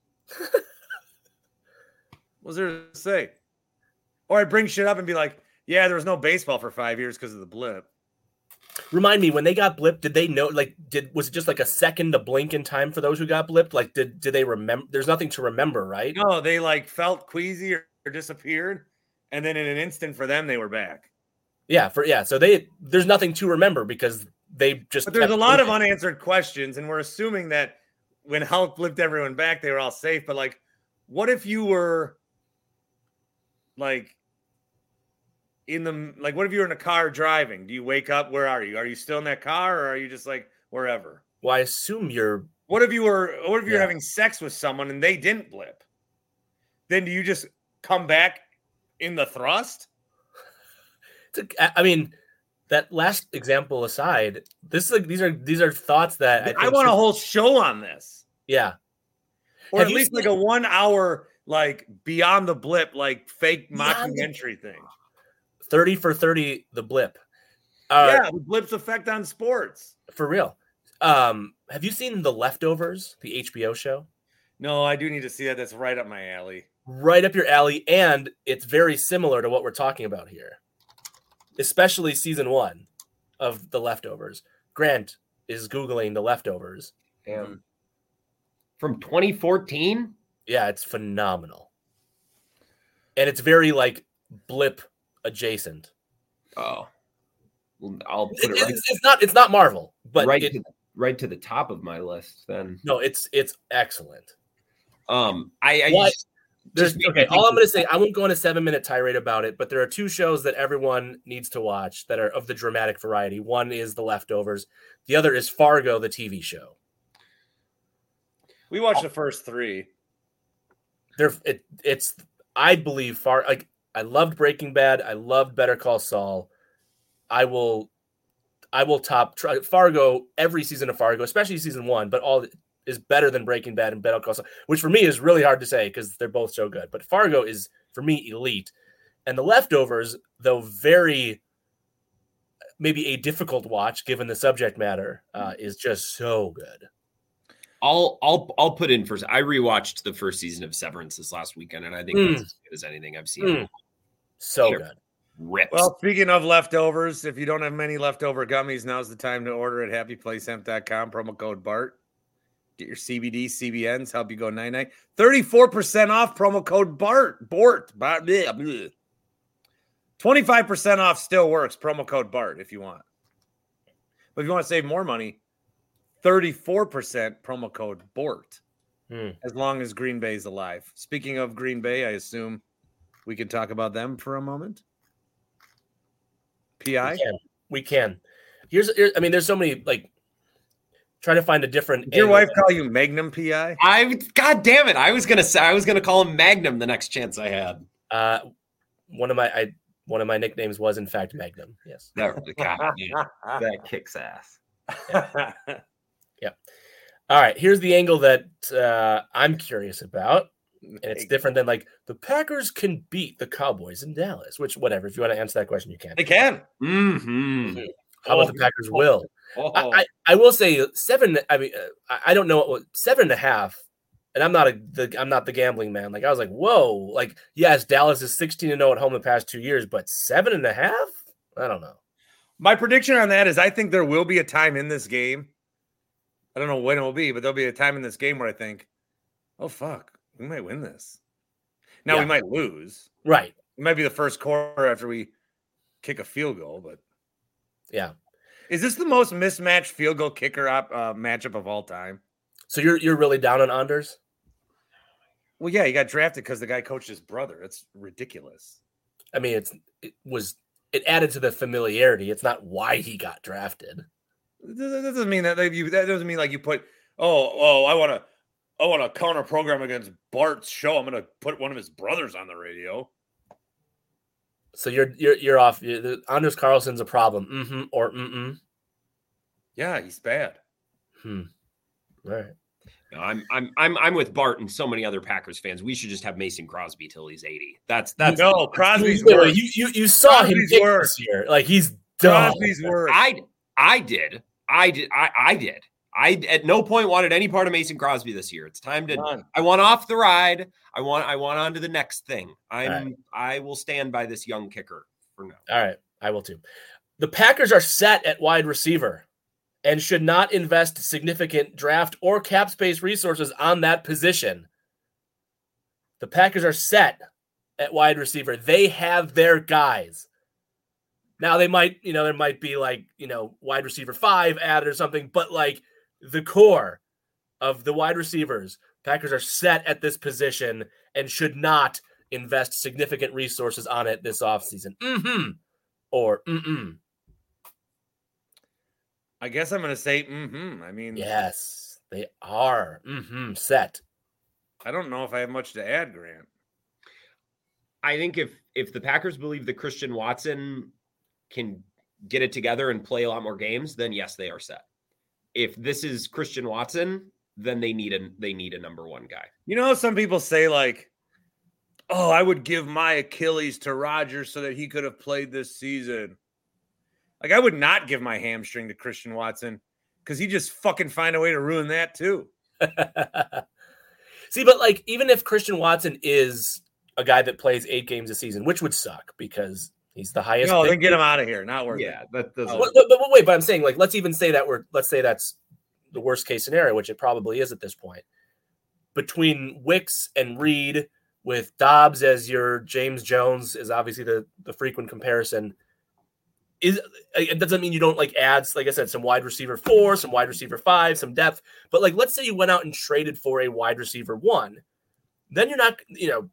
What's there to say? Or I bring shit up and be like, yeah, there was no baseball for five years because of the blip. Remind me, when they got blipped, did they know, like, did was it just like a second to blink in time for those who got blipped? Like, did did they remember? There's nothing to remember, right? No, they like felt queasy or, or disappeared. And then in an instant for them, they were back. Yeah, for yeah. So they there's nothing to remember because they just. But there's kept a lot of blinking. unanswered questions. And we're assuming that when Hulk blipped everyone back, they were all safe. But like, what if you were like in the, like, what if you were in a car driving? Do you wake up? Where are you? Are you still in that car or are you just like wherever? Well, I assume you're. What if you were, what if you're Yeah. having sex with someone and they didn't blip? Then do you just come back in the thrust? It's a- I mean, that last example aside, this is like these are these are thoughts that I, I, think want a should- whole show on this, Yeah, or Have at you least seen- like a one hour, like beyond the blip, like fake Beyond the- mockumentary thing. thirty for thirty, the blip. Uh, yeah, the blip's effect on sports. for real. Um, have you seen The Leftovers, the H B O show? No, I do need to see that. That's right up my alley. Right up your alley, and it's very similar to what we're talking about here, especially season one of The Leftovers. Grant is Googling The Leftovers, and from twenty fourteen. yeah, it's phenomenal. And it's very like blip adjacent. Oh, well, I'll put It- it right, it's, it's not it's not Marvel, but right, it, to, right to the top of my list. Then, no, it's it's excellent. um, I, I What? just, There's just made okay. me All I'm think going to say, I won't go on a seven minute tirade about it, but there are two shows that everyone needs to watch that are of the dramatic variety. One is The Leftovers. The other is Fargo, the T V show. We watched the first three. They're it, it's I believe far like I loved Breaking Bad. I loved Better Call Saul. I will I will top try, Fargo every season of Fargo, especially season one, but all is better than Breaking Bad and Better Call Saul, which for me is really hard to say because they're both so good. But Fargo is for me elite, and The Leftovers, though very maybe a difficult watch given the subject matter, uh, is just so good. I'll I'll I'll put in first. I rewatched the first season of Severance this last weekend, and I think Mm. that's as good as anything I've seen. Mm. So Sure. good. Rips. Well, speaking of leftovers, if you don't have many leftover gummies, now's the time to order at happy place hemp dot com. Promo code BART. Get your C B D, C B Ns, help you go nine nine. thirty-four percent off, promo code BART. BORT. Bart, bleh, bleh. twenty-five percent off still works, promo code BART if you want. But if you want to save more money, thirty-four percent promo code BORT. Hmm. As long as Green Bay is alive. Speaking of Green Bay, I assume we can talk about them for a moment. P I? We can. We can. Here's, here, I mean, there's so many, like, try to find a different. Did your angle. wife call you Magnum P I? I God damn it! I was gonna say I was gonna call him Magnum the next chance I had. Uh, one of my, I one of my nicknames was in fact Magnum. Yes. That, God, yeah, that kicks ass. Yeah. Yeah. All right. Here's the angle that uh, I'm curious about. And it's different than like the Packers can beat the Cowboys in Dallas, which whatever. If you want to answer that question, you can. They can. Mm-hmm. How about oh, the Packers oh, will? Oh. I, I, I will say seven. I mean, uh, I don't know what was seven and a half. And I'm not a the I'm not the gambling man. Like I was like, whoa. Like yes, Dallas is sixteen and zero at home the past two years, but seven and a half. I don't know. My prediction on that is I think there will be a time in this game. I don't know when it will be, but there'll be a time in this game where I think, oh fuck. We might win this. Now yeah. we might lose. Right. It might be the first quarter after we kick a field goal, but yeah. Is this the most mismatched field goal kicker op, uh, matchup of all time? So you're you're really down on Anders? Well, yeah, he got drafted because the guy coached his brother. It's ridiculous. I mean, it's it was it added to the familiarity. It's not why he got drafted. That doesn't mean that you. That doesn't mean like you put. Oh, oh, I want to. I want to counter program against Bart's show. I'm going to put one of his brothers on the radio. So you're you're you're off. You're, Anders Carlson's a problem. Mm-hmm or mm-mm. Yeah, he's bad. Hmm. All right. No, I'm I'm I'm I'm with Bart and so many other Packers fans. We should just have Mason Crosby till he's eighty. That's that's no Crosby's you, worse. You you you saw Crosby's him this year. Like he's dumb. Crosby's worse. I I did. I did. I I did. I at no point wanted any part of Mason Crosby this year. It's time to. None. I want off the ride. I want. I want on to the next thing. I'm. Right. I will stand by this young kicker for now. All right, I will too. The Packers are set at wide receiver, and should not invest significant draft or cap space resources on that position. The Packers are set at wide receiver. They have their guys. Now they might, you know, there might be like, you know, wide receiver five added or something, but like. The core of the wide receivers, Packers are set at this position and should not invest significant resources on it this offseason. Mm-hmm. Or mm-mm. I guess I'm going to say mm-hmm. I mean. Yes, they are mm-hmm set. I don't know if I have much to add, Grant. I think if if the Packers believe that Christian Watson can get it together and play a lot more games, then yes, they are set. If this is Christian Watson, then they need a they need a number one guy. You know, some people say like, "Oh, I would give my Achilles to Rodgers so that he could have played this season." Like, I would not give my hamstring to Christian Watson because he just fucking find a way to ruin that too. See, but like, even if Christian Watson is a guy that plays eight games a season, which would suck because. He's the highest. No, then get him out of here. Not worth yeah, it. That doesn't. But, but, but wait, but I'm saying like let's even say that we're let's say that's the worst case scenario, which it probably is at this point. Between Wicks and Reed, with Dobbs as your James Jones is obviously the the frequent comparison. Is it doesn't mean you don't like add, like I said, some wide receiver four, some wide receiver five, some depth. But like let's say you went out and traded for a wide receiver one, then you're not, you know.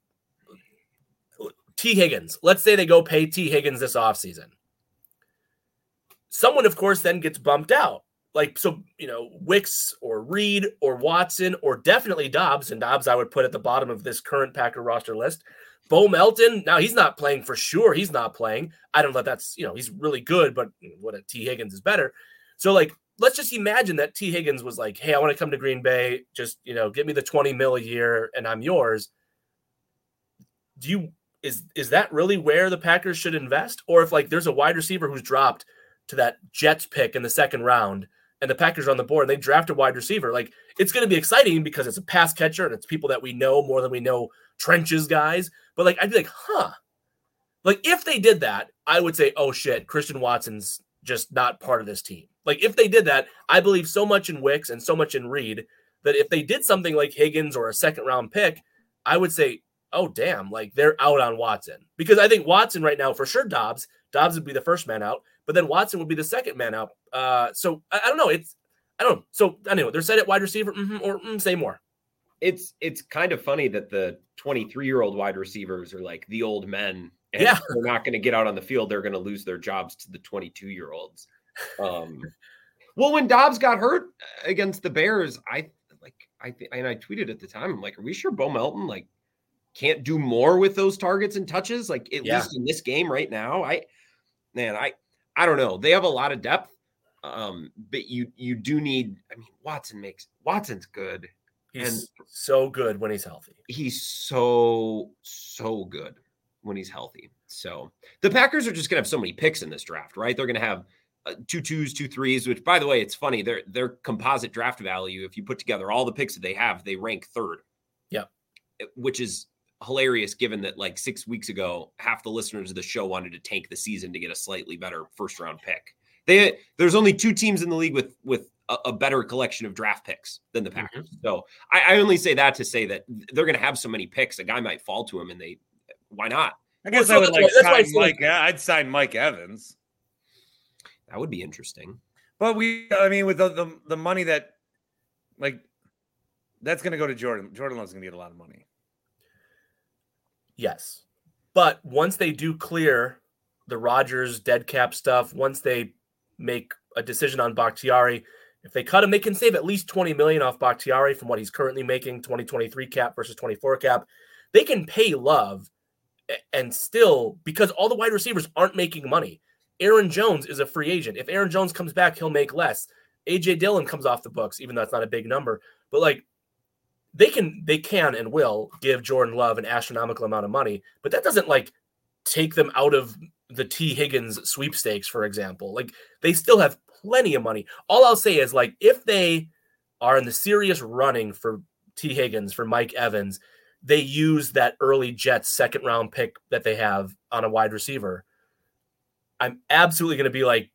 T. Higgins. Let's say they go pay T. Higgins this offseason. Someone, of course, then gets bumped out. Like, so, you know, Wicks or Reed or Watson or definitely Dobbs. And Dobbs I would put at the bottom of this current Packer roster list. Bo Melton, now he's not playing for sure. He's not playing. I don't know if that's, you know, he's really good, but what a T. Higgins is better. So, like, let's just imagine that T. Higgins was like, hey, I want to come to Green Bay. Just, you know, give me the twenty mil a year and I'm yours. Do you... Is is that really where the Packers should invest? Or if like there's a wide receiver who's dropped to that Jets pick in the second round and the Packers are on the board and they draft a wide receiver, like it's going to be exciting because it's a pass catcher and it's people that we know more than we know trenches guys. But like, I'd be like, huh, like if they did that, I would say, oh shit, Christian Watson's just not part of this team. Like if they did that, I believe so much in Wicks and so much in Reed that if they did something like Higgins or a second round pick, I would say, oh, damn, like they're out on Watson. Because I think Watson right now, for sure, Dobbs, Dobbs would be the first man out, but then Watson would be the second man out. Uh, so I, I don't know. It's, I don't know. So anyway, they're set at wide receiver mm-hmm, or mm, say more. It's, it's kind of funny that the twenty-three year old wide receivers are like the old men. And yeah. They're not going to get out on the field. They're going to lose their jobs to the twenty-two year olds. Um, well, when Dobbs got hurt against the Bears, I like, I think, and I tweeted at the time, I'm like, are we sure Bo Melton, like, can't do more with those targets and touches, like at Yeah. least in this game right now. I man, I I don't know. They have a lot of depth, um, but you you do need. I mean, Watson makes Watson's good. He's And so good when he's healthy. He's so so good when he's healthy. So the Packers are just gonna have so many picks in this draft, right? They're gonna have uh, two twos, two threes. Which, by the way, it's funny. Their their composite draft value, if you put together all the picks that they have, they rank third. Yeah, which is hilarious given that like six weeks ago, half the listeners of the show wanted to tank the season to get a slightly better first round pick. They there's only two teams in the league with with a, a better collection of draft picks than the Packers. Mm-hmm. So I, I only say that to say that they're going to have so many picks, a guy might fall to them, and they why not? I guess well, I so would like why, sign Mike. I'd sign Mike Evans. That would be interesting. But we, I mean, with the the, the money that, like, that's going to go to Jordan. Jordan Love's going to get a lot of money. Yes. But once they do clear the Rodgers dead cap stuff, once they make a decision on Bakhtiari, if they cut him, they can save at least twenty million dollars off Bakhtiari from what he's currently making, twenty twenty-three cap versus twenty-four cap. They can pay Love and still, because all the wide receivers aren't making money. Aaron Jones is a free agent. If Aaron Jones comes back, he'll make less. A J Dillon comes off the books, even though it's not a big number. But like, They can, they can and will give Jordan Love an astronomical amount of money, but that doesn't like take them out of the T. Higgins sweepstakes, for example. Like they still have plenty of money. All I'll say is like if they are in the serious running for T. Higgins, for Mike Evans, they use that early Jets second round pick that they have on a wide receiver. I'm absolutely going to be like,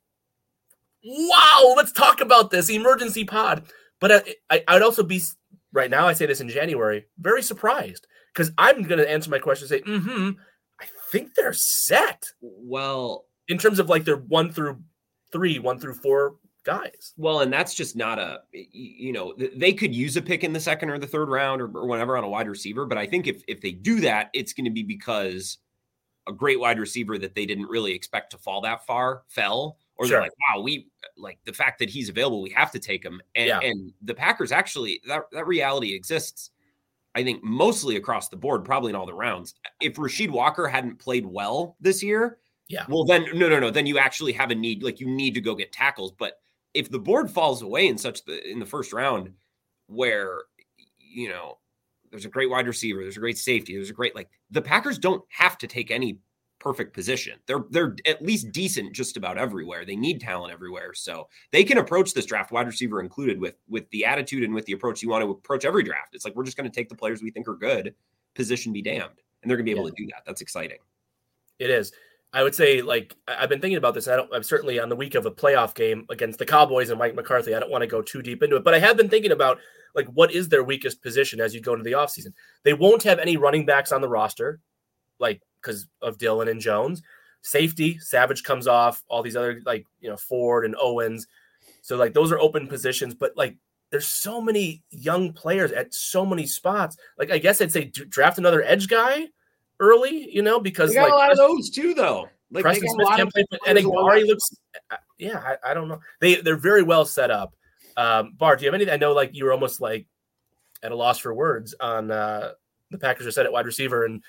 wow, let's talk about this emergency pod. But I, I, I'd also be. Right now, I say this in January, very surprised because I'm going to answer my question and say, mm-hmm, I think they're set. Well, in terms of like their one through three, one through four guys. Well, and that's just not a, you know, they could use a pick in the second or the third round or, or whatever on a wide receiver. But I think if, if they do that, it's going to be because a great wide receiver that they didn't really expect to fall that far fell. Or Sure. they're like, wow, we like the fact that he's available, we have to take him. And, Yeah. and the Packers actually, that, that reality exists, I think, mostly across the board, probably in all the rounds. If Rasheed Walker hadn't played well this year, Yeah. well, then no, no, no. Then you actually have a need, like you need to go get tackles. But if the board falls away in such the in the first round, where you know there's a great wide receiver, there's a great safety, there's a great like the Packers don't have to take any perfect position. They're they're at least decent just about everywhere. They need talent everywhere, so they can approach this draft, wide receiver included, with with the attitude and with the approach you want to approach every draft. It's like we're just going to take the players we think are good, position be damned, and they're going to be able Yeah. to do that. That's exciting. It is. I would say, like, I- I've been thinking about this. I don't, I'm certainly on the week of a playoff game against the Cowboys and Mike McCarthy. I don't want to go too deep into it, but I have been thinking about, like, what is their weakest position as you go into the offseason? They won't have any running backs on the roster, like, because of Dillon and Jones. Safety, Savage comes off, all these other, like, you know, Ford and Owens. So, like, those are open positions, but, like, there's so many young players at so many spots. Like, I guess I'd say d- draft another edge guy early, you know, because They got like a lot of those too, though. Like Preston they got Smith a lot can't of play, and players along Aguari that- looks, yeah, I, I don't know. They they're very well set up. Um, Bart, do you have anything? I know, like you were almost like at a loss for words on uh, the Packers are set at wide receiver, and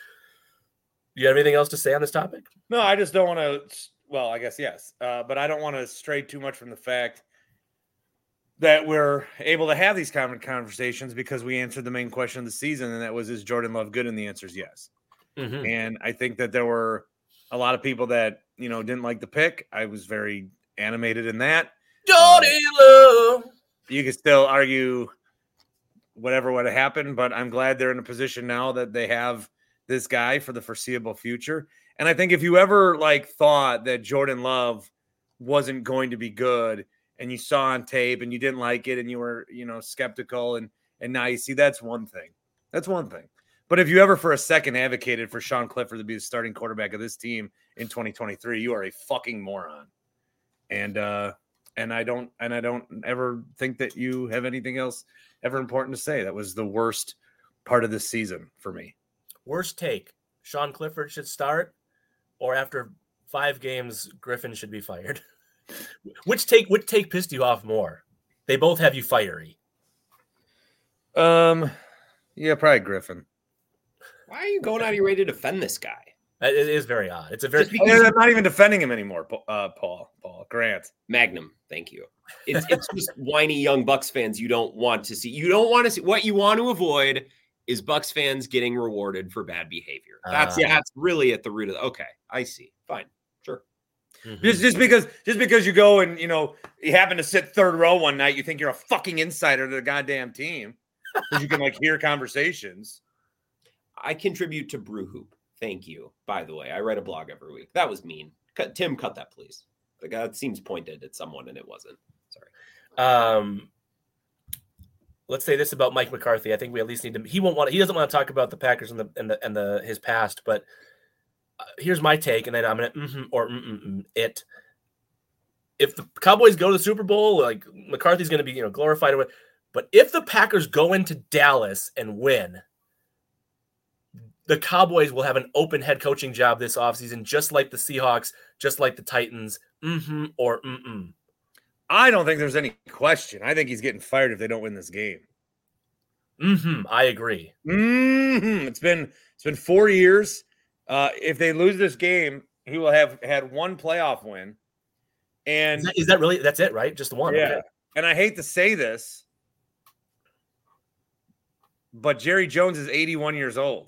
do you have anything else to say on this topic? No, I just don't want to. Well, I guess yes, uh, but I don't want to stray too much from the fact that we're able to have these common conversations because we answered the main question of the season, and that was, is Jordan Love good? And the answer is yes. Mm-hmm. And I think that there were a lot of people that, you know, didn't like the pick. I was very animated in that. Jordan Love. You could still argue whatever would have happened, but I'm glad they're in a position now that they have this guy for the foreseeable future. And I think if you ever like thought that Jordan Love wasn't going to be good and you saw on tape and you didn't like it and you were, you know, skeptical and, and now you see, that's one thing. That's one thing. But if you ever for a second advocated for Sean Clifford to be the starting quarterback of this team in twenty twenty-three, you are a fucking moron. And, uh, and I don't, and I don't ever think that you have anything else ever important to say. That was the worst part of this season for me. Worst take: Sean Clifford should start, or after five games, Griffin should be fired. Which take? Which take pissed you off more? They both have you fiery. Um, yeah, probably Griffin. Why are you going out of your way to defend this guy? It is very odd. It's a very. Oh, yeah, I'm not even defending him anymore, uh, Paul. Paul Grant. Magnum, thank you. It's it's just whiny young Bucks fans you don't want to see. You don't want to see. What you want to avoid is Bucks fans getting rewarded for bad behavior. That's uh, yeah, that's really at the root of. The, okay, I see. Fine, sure. Mm-hmm. Just just because just because you go and you know you happen to sit third row one night, you think you're a fucking insider to the goddamn team because you can like hear conversations. I contribute to Brew Hoop. Thank you. By the way, I write a blog every week. That was mean. Cut, Tim, cut that, please. The guy seems pointed at someone, and it wasn't. Sorry. Um, let's say this about Mike McCarthy. I think we at least need to. He won't want. He doesn't want to talk about the Packers and the and the and the his past. But uh, here's my take, and then I'm gonna mm-hmm, or mm-mm, it. If the Cowboys go to the Super Bowl, like McCarthy's going to be you know glorified. But if the Packers go into Dallas and win, the Cowboys will have an open head coaching job this offseason, just like the Seahawks, just like the Titans, mm-hmm, or mm-mm. I don't think there's any question. I think he's getting fired if they don't win this game. Mm-hmm, I agree. Mm-hmm. It's been it's been four years. Uh, if they lose this game, he will have had one playoff win. And is that, is that really – that's it, right? Just the one? Yeah. Okay. And I hate to say this, but Jerry Jones is eighty-one years old.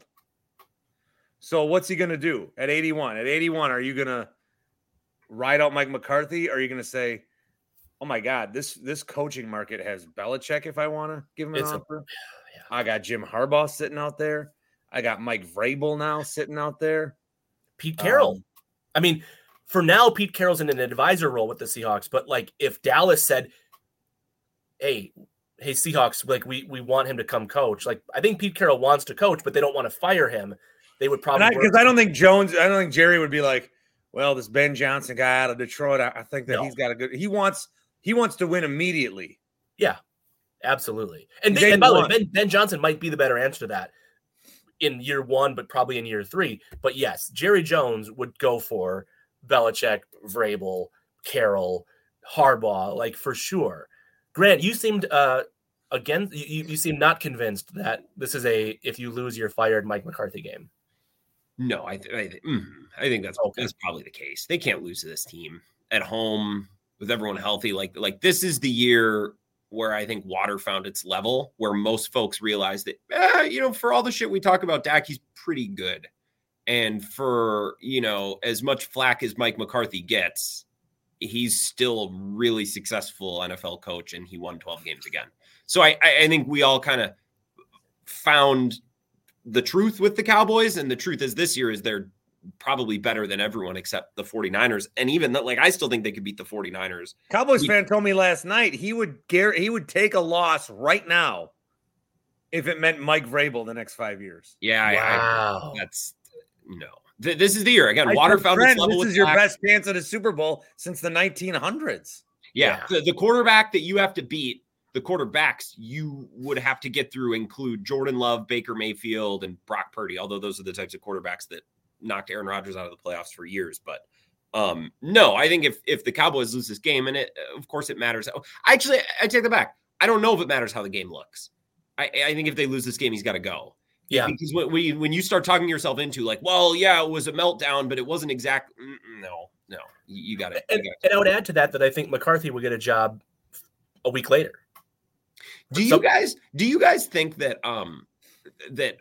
So what's he going to do at eighty-one? At eighty-one, are you going to ride out Mike McCarthy? Or are you going to say, oh, my God, this this coaching market has Belichick if I want to give him an it's offer? A, yeah. I got Jim Harbaugh sitting out there. I got Mike Vrabel now sitting out there. Pete Carroll. Um, I mean, for now, Pete Carroll's in an advisor role with the Seahawks. But, like, if Dallas said, hey, hey, Seahawks, like, we, we want him to come coach. Like, I think Pete Carroll wants to coach, but they don't want to fire him. They would probably because I, I don't think Jones, I don't think Jerry would be like, well, this Ben Johnson guy out of Detroit, I, I think that no. he's got a good. He wants he wants to win immediately. Yeah, absolutely. And, they, and by the way, Ben, Ben Johnson might be the better answer to that in year one, but probably in year three. But yes, Jerry Jones would go for Belichick, Vrabel, Carroll, Harbaugh, like for sure. Grant, you seemed uh, again, you you seem not convinced that this is a if you lose, you're fired Mike McCarthy game. No, I, th- I, th- mm, I think that's okay. that's probably the case. They can't lose to this team at home with everyone healthy. Like, like this is the year where I think water found its level, where most folks realize that, eh, you know, for all the shit we talk about Dak, he's pretty good. And for, you know, as much flack as Mike McCarthy gets, he's still a really successful N F L coach, and he won twelve games again. So I, I think we all kind of found the truth with the Cowboys, and the truth is this year is they're probably better than everyone except the 49ers. And even that, like, I still think they could beat the 49ers. Cowboys we, fan told me last night he would gar- he would take a loss right now if it meant Mike Vrabel the next five years. Yeah. Wow. I, that's no, Th- this is the year again. Water found its level. This is your best chance at a Super Bowl since the nineteen hundreds. Yeah. yeah. The, the quarterback that you have to beat, the quarterbacks you would have to get through include Jordan Love, Baker Mayfield, and Brock Purdy, although those are the types of quarterbacks that knocked Aaron Rodgers out of the playoffs for years. But um, no, I think if if the Cowboys lose this game, and it of course it matters. Actually, I take that back. I don't know if it matters how the game looks. I, I think if they lose this game, he's got to go. Yeah. Because when, we, when you start talking yourself into like, well, yeah, it was a meltdown, but it wasn't exact. No, no, you, you got it. And, and I would add to that that I think McCarthy will get a job a week later. Do you so, guys do you guys think that um that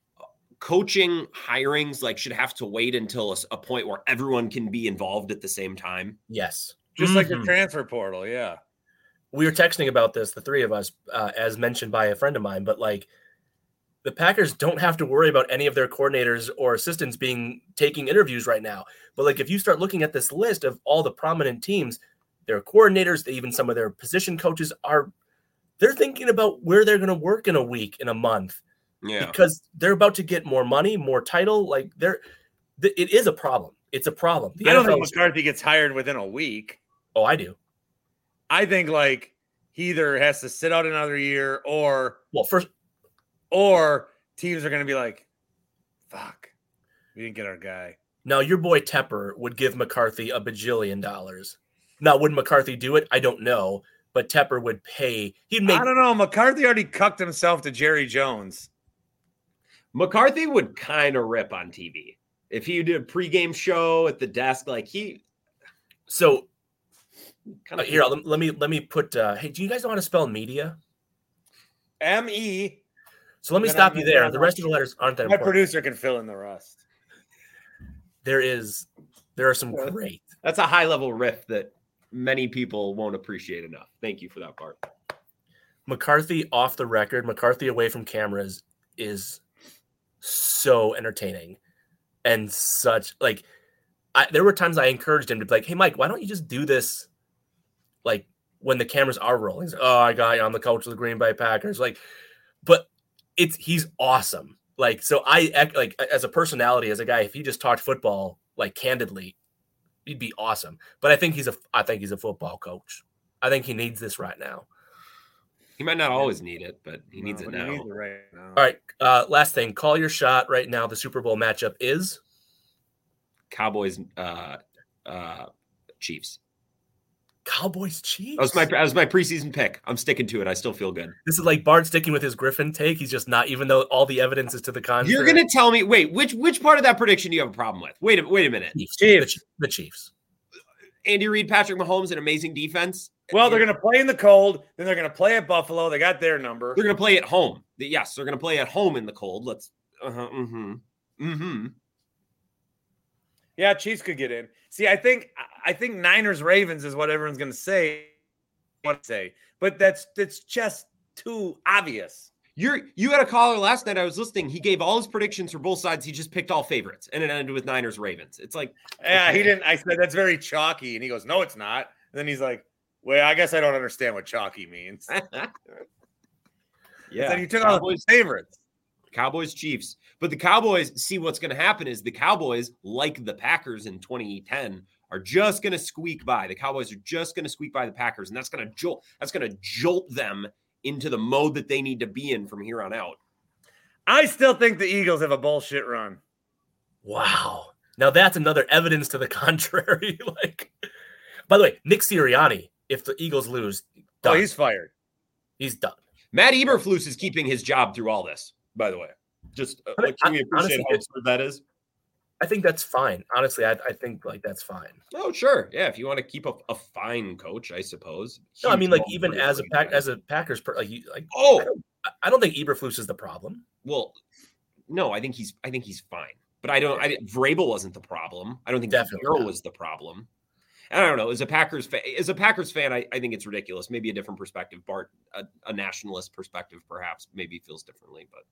coaching hirings like should have to wait until a, a point where everyone can be involved at the same time? Yes. Just mm-hmm. like the transfer portal, yeah. We were texting about this, the three of us, uh, as mentioned by a friend of mine, but like the Packers don't have to worry about any of their coordinators or assistants being taking interviews right now. But like if you start looking at this list of all the prominent teams, their coordinators, even some of their position coaches are they're thinking about where they're going to work in a week, in a month, yeah, because they're about to get more money, more title. Like they're, th- it is a problem. It's a problem. The I don't N F L think McCarthy gets hired within a week. Oh, I do. I think like he either has to sit out another year, or well, first, or teams are going to be like, "Fuck, we didn't get our guy." Now, your boy Tepper would give McCarthy a bajillion dollars. Now, would McCarthy do it? I don't know. But Tepper would pay. He'd make. I don't know. McCarthy already cucked himself to Jerry Jones. McCarthy would kind of rip on T V if he did a pregame show at the desk. Like he, So kind uh, of here, let, let me let me put. Uh, hey, do you guys know how to spell media? M E. So let me Then stop I'm- you then there. I'm The not rest of the letters aren't that My important. producer can fill in the rest. There is, there are some great. That's a high level riff that many people won't appreciate enough. Thank you for that part. McCarthy off the record, McCarthy away from cameras is so entertaining and such like. I, there were times I encouraged him to be like, "Hey, Mike, why don't you just do this?" Like when the cameras are rolling. He's like, oh, I got you. I'm the coach of the Green Bay Packers. Like, but it's he's awesome. Like, so I like as a personality, as a guy, if he just talked football like candidly, he'd be awesome. But I think he's a I think he's a football coach. I think he needs this right now. He might not always need it, but he No, needs it but now. He needs it right now. All right. Uh, last thing, call your shot right now. The Super Bowl matchup is Cowboys, uh, uh, Chiefs. Cowboys Chiefs. That was my that was my preseason pick. I'm sticking to it. I still feel good. This is like Bart sticking with his Griffin take. He's just not, even though all the evidence is to the contrary. You're gonna tell me, wait, which which part of that prediction do you have a problem with? Wait a wait a minute. Chiefs. Chiefs. The, the Chiefs. Andy Reid, Patrick Mahomes, an amazing defense. Well, they're going to play in the cold. Then they're going to play at Buffalo. They got their number. They're gonna play at home. Yes, they're gonna play at home in the cold. Let's. Uh-huh, mm-hmm. Mm-hmm. Yeah, Chiefs could get in. See, I think I think Niners Ravens is what everyone's going to say. What to say, but that's that's just too obvious. You're you had a caller last night. I was listening. He gave all his predictions for both sides. He just picked all favorites, and it ended with Niners Ravens. It's like, Yeah, okay. he didn't. I said that's very chalky, and he goes, "No, it's not." And then he's like, "Well, I guess I don't understand what chalky means." yeah, Then you took all the favorites. Cowboys, Chiefs. But the Cowboys, see what's going to happen is the Cowboys, like the Packers in twenty ten, are just going to squeak by. The Cowboys are just going to squeak by the Packers, and that's going to jolt. That's going to jolt them into the mode that they need to be in from here on out. I still think the Eagles have a bullshit run. Wow. Now that's another evidence to the contrary. Like, by the way, Nick Sirianni, if the Eagles lose, Oh, done. he's fired. he's done. Matt Eberflus is keeping his job through all this, by the way. Just uh, like, can we appreciate Honestly, how absurd that is? I think that's fine. Honestly, I, I think like that's fine. Oh, sure. Yeah, if you want to keep a, a fine coach, I suppose. No, I Huge mean like role even for as a his pack franchise. as a Packers per, like you like Oh, I don't, I don't think Eberflus is the problem. well, no, I think he's I think he's fine. But I don't I Vrabel wasn't the problem. I don't think Definitely Carroll not. was the problem. And I don't know. As a Packers fan, as a Packers fan, I, I think it's ridiculous. Maybe a different perspective. Bart, a, a nationalist perspective, perhaps, maybe feels differently. But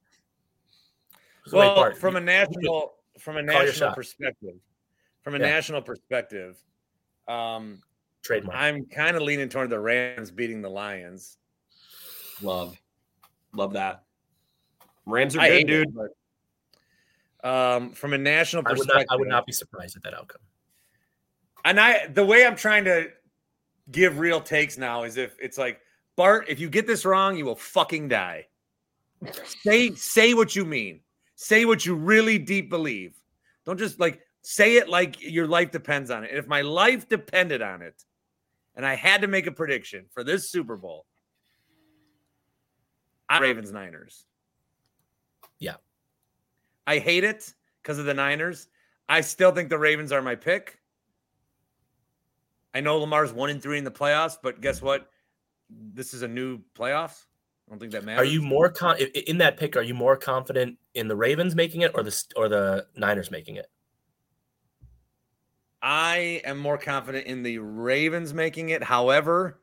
So, wait, Well, Bart, from you- a national from a Call your national shot. perspective, from a Yeah. national perspective, um, trademark. I'm kind of leaning toward the Rams beating the Lions. love, love that. Rams are I good, hate dude. it, but, um, from a national I would perspective, not I would not be surprised at that outcome. And I, the way I'm trying to give real takes now is if it's like, Bart, if you get this wrong, you will fucking die. Say, say what you mean. Say what you really deep believe. Don't just like say it like your life depends on it. And if my life depended on it, and I had to make a prediction for this Super Bowl, I Ravens Niners. Yeah. I hate it because of the Niners. I still think the Ravens are my pick. I know Lamar's one and three in the playoffs, but guess what? This is a new playoffs. I don't think that matters. Are you more con- i- in that pick? Are you more confident in the Ravens making it or the or the Niners making it? I am more confident in the Ravens making it. However,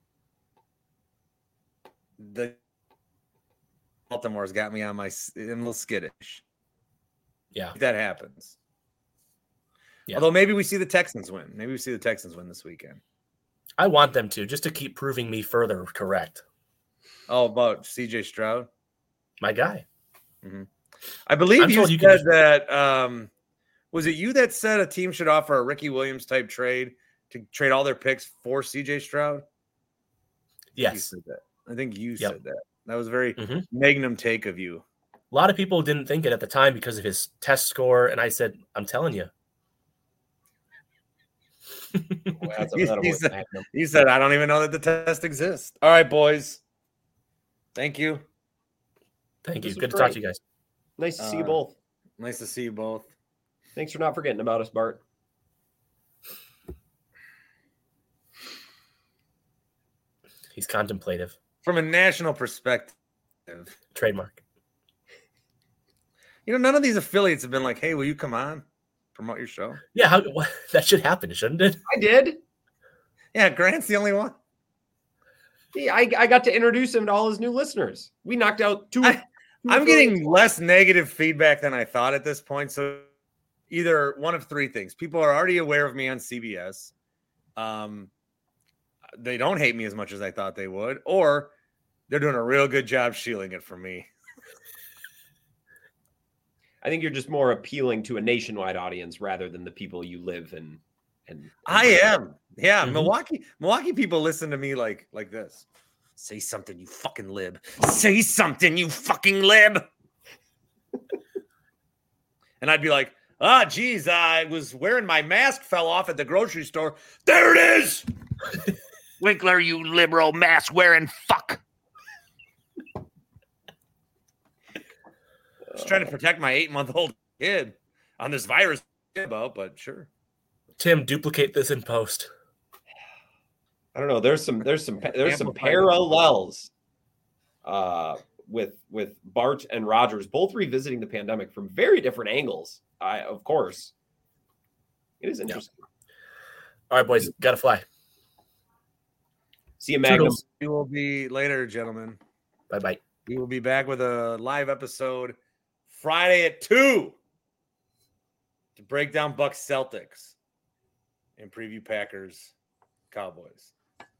the Baltimore's got me on my I'm a little skittish. Yeah. If that happens. Yeah. Although maybe we see the Texans win. Maybe we see the Texans win this weekend. I want them to just to keep proving me further correct. Oh, about C J Stroud. My guy. I believe I'm you told said you can just- that. Um, was it you that said a team should offer a Ricky Williams type trade to trade all their picks for C J Stroud? I think you Yes. said that. I think you Yep. said that. That was a very Mhm. magnum take of you. A lot of people didn't think it at the time because of his test score, and I said, "I'm telling you." That's a He- better he word, said- Magnum. You said I don't even know that the test exists. All right, boys. Thank you. Thank This you. was Good to great. talk to you guys. Nice to see Uh, you both. Nice to see you both. Thanks for not forgetting about us, Bart. He's contemplative. From a national perspective, Trademark. you know, none of these affiliates have been like, "Hey, will you come on, promote your show?" Yeah, how, what, that should happen, shouldn't it? I did. Yeah, Grant's the only one. Yeah, I, I got to introduce him to all his new listeners. We knocked out two. I, two I'm affiliates. getting less negative feedback than I thought at this point. So either one of three things: people are already aware of me on C B S. Um, they don't hate me as much as I thought they would, or they're doing a real good job shielding it from me. I think you're just more appealing to a nationwide audience rather than the people you live in. And, and I am. Yeah, Mhm. Milwaukee. Milwaukee people listen to me like like this. Say something, you fucking lib. Say something, you fucking lib. And I'd be like, ah, oh, geez, I was wearing my mask, fell off at the grocery store. There it is. Winkler, you liberal mask wearing fuck. Just trying to protect my eight month old kid on this virus about, but sure. Tim, duplicate this in post. I don't know. There's some there's some there's some Amplify. parallels uh, with with Bart and Rogers both revisiting the pandemic from very different angles. I of course, it is interesting. All right, boys, gotta fly. See you, Magnum. Toodles. We will be later, gentlemen. Bye bye. We will be back with a live episode Friday at two to break down Bucks Celtics and preview Packers Cowboys.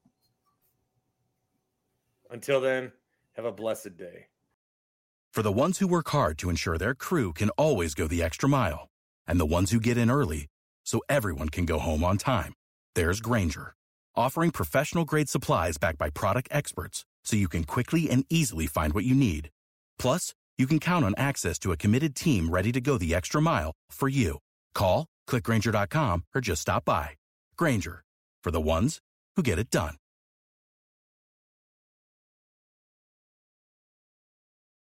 Until then, have a blessed day. For the ones who work hard to ensure their crew can always go the extra mile, and the ones who get in early so everyone can go home on time, there's Grainger, offering professional-grade supplies backed by product experts so you can quickly and easily find what you need. Plus, you can count on access to a committed team ready to go the extra mile for you. Call, click Grainger dot com, or just stop by. Grainger, for the ones who get it done.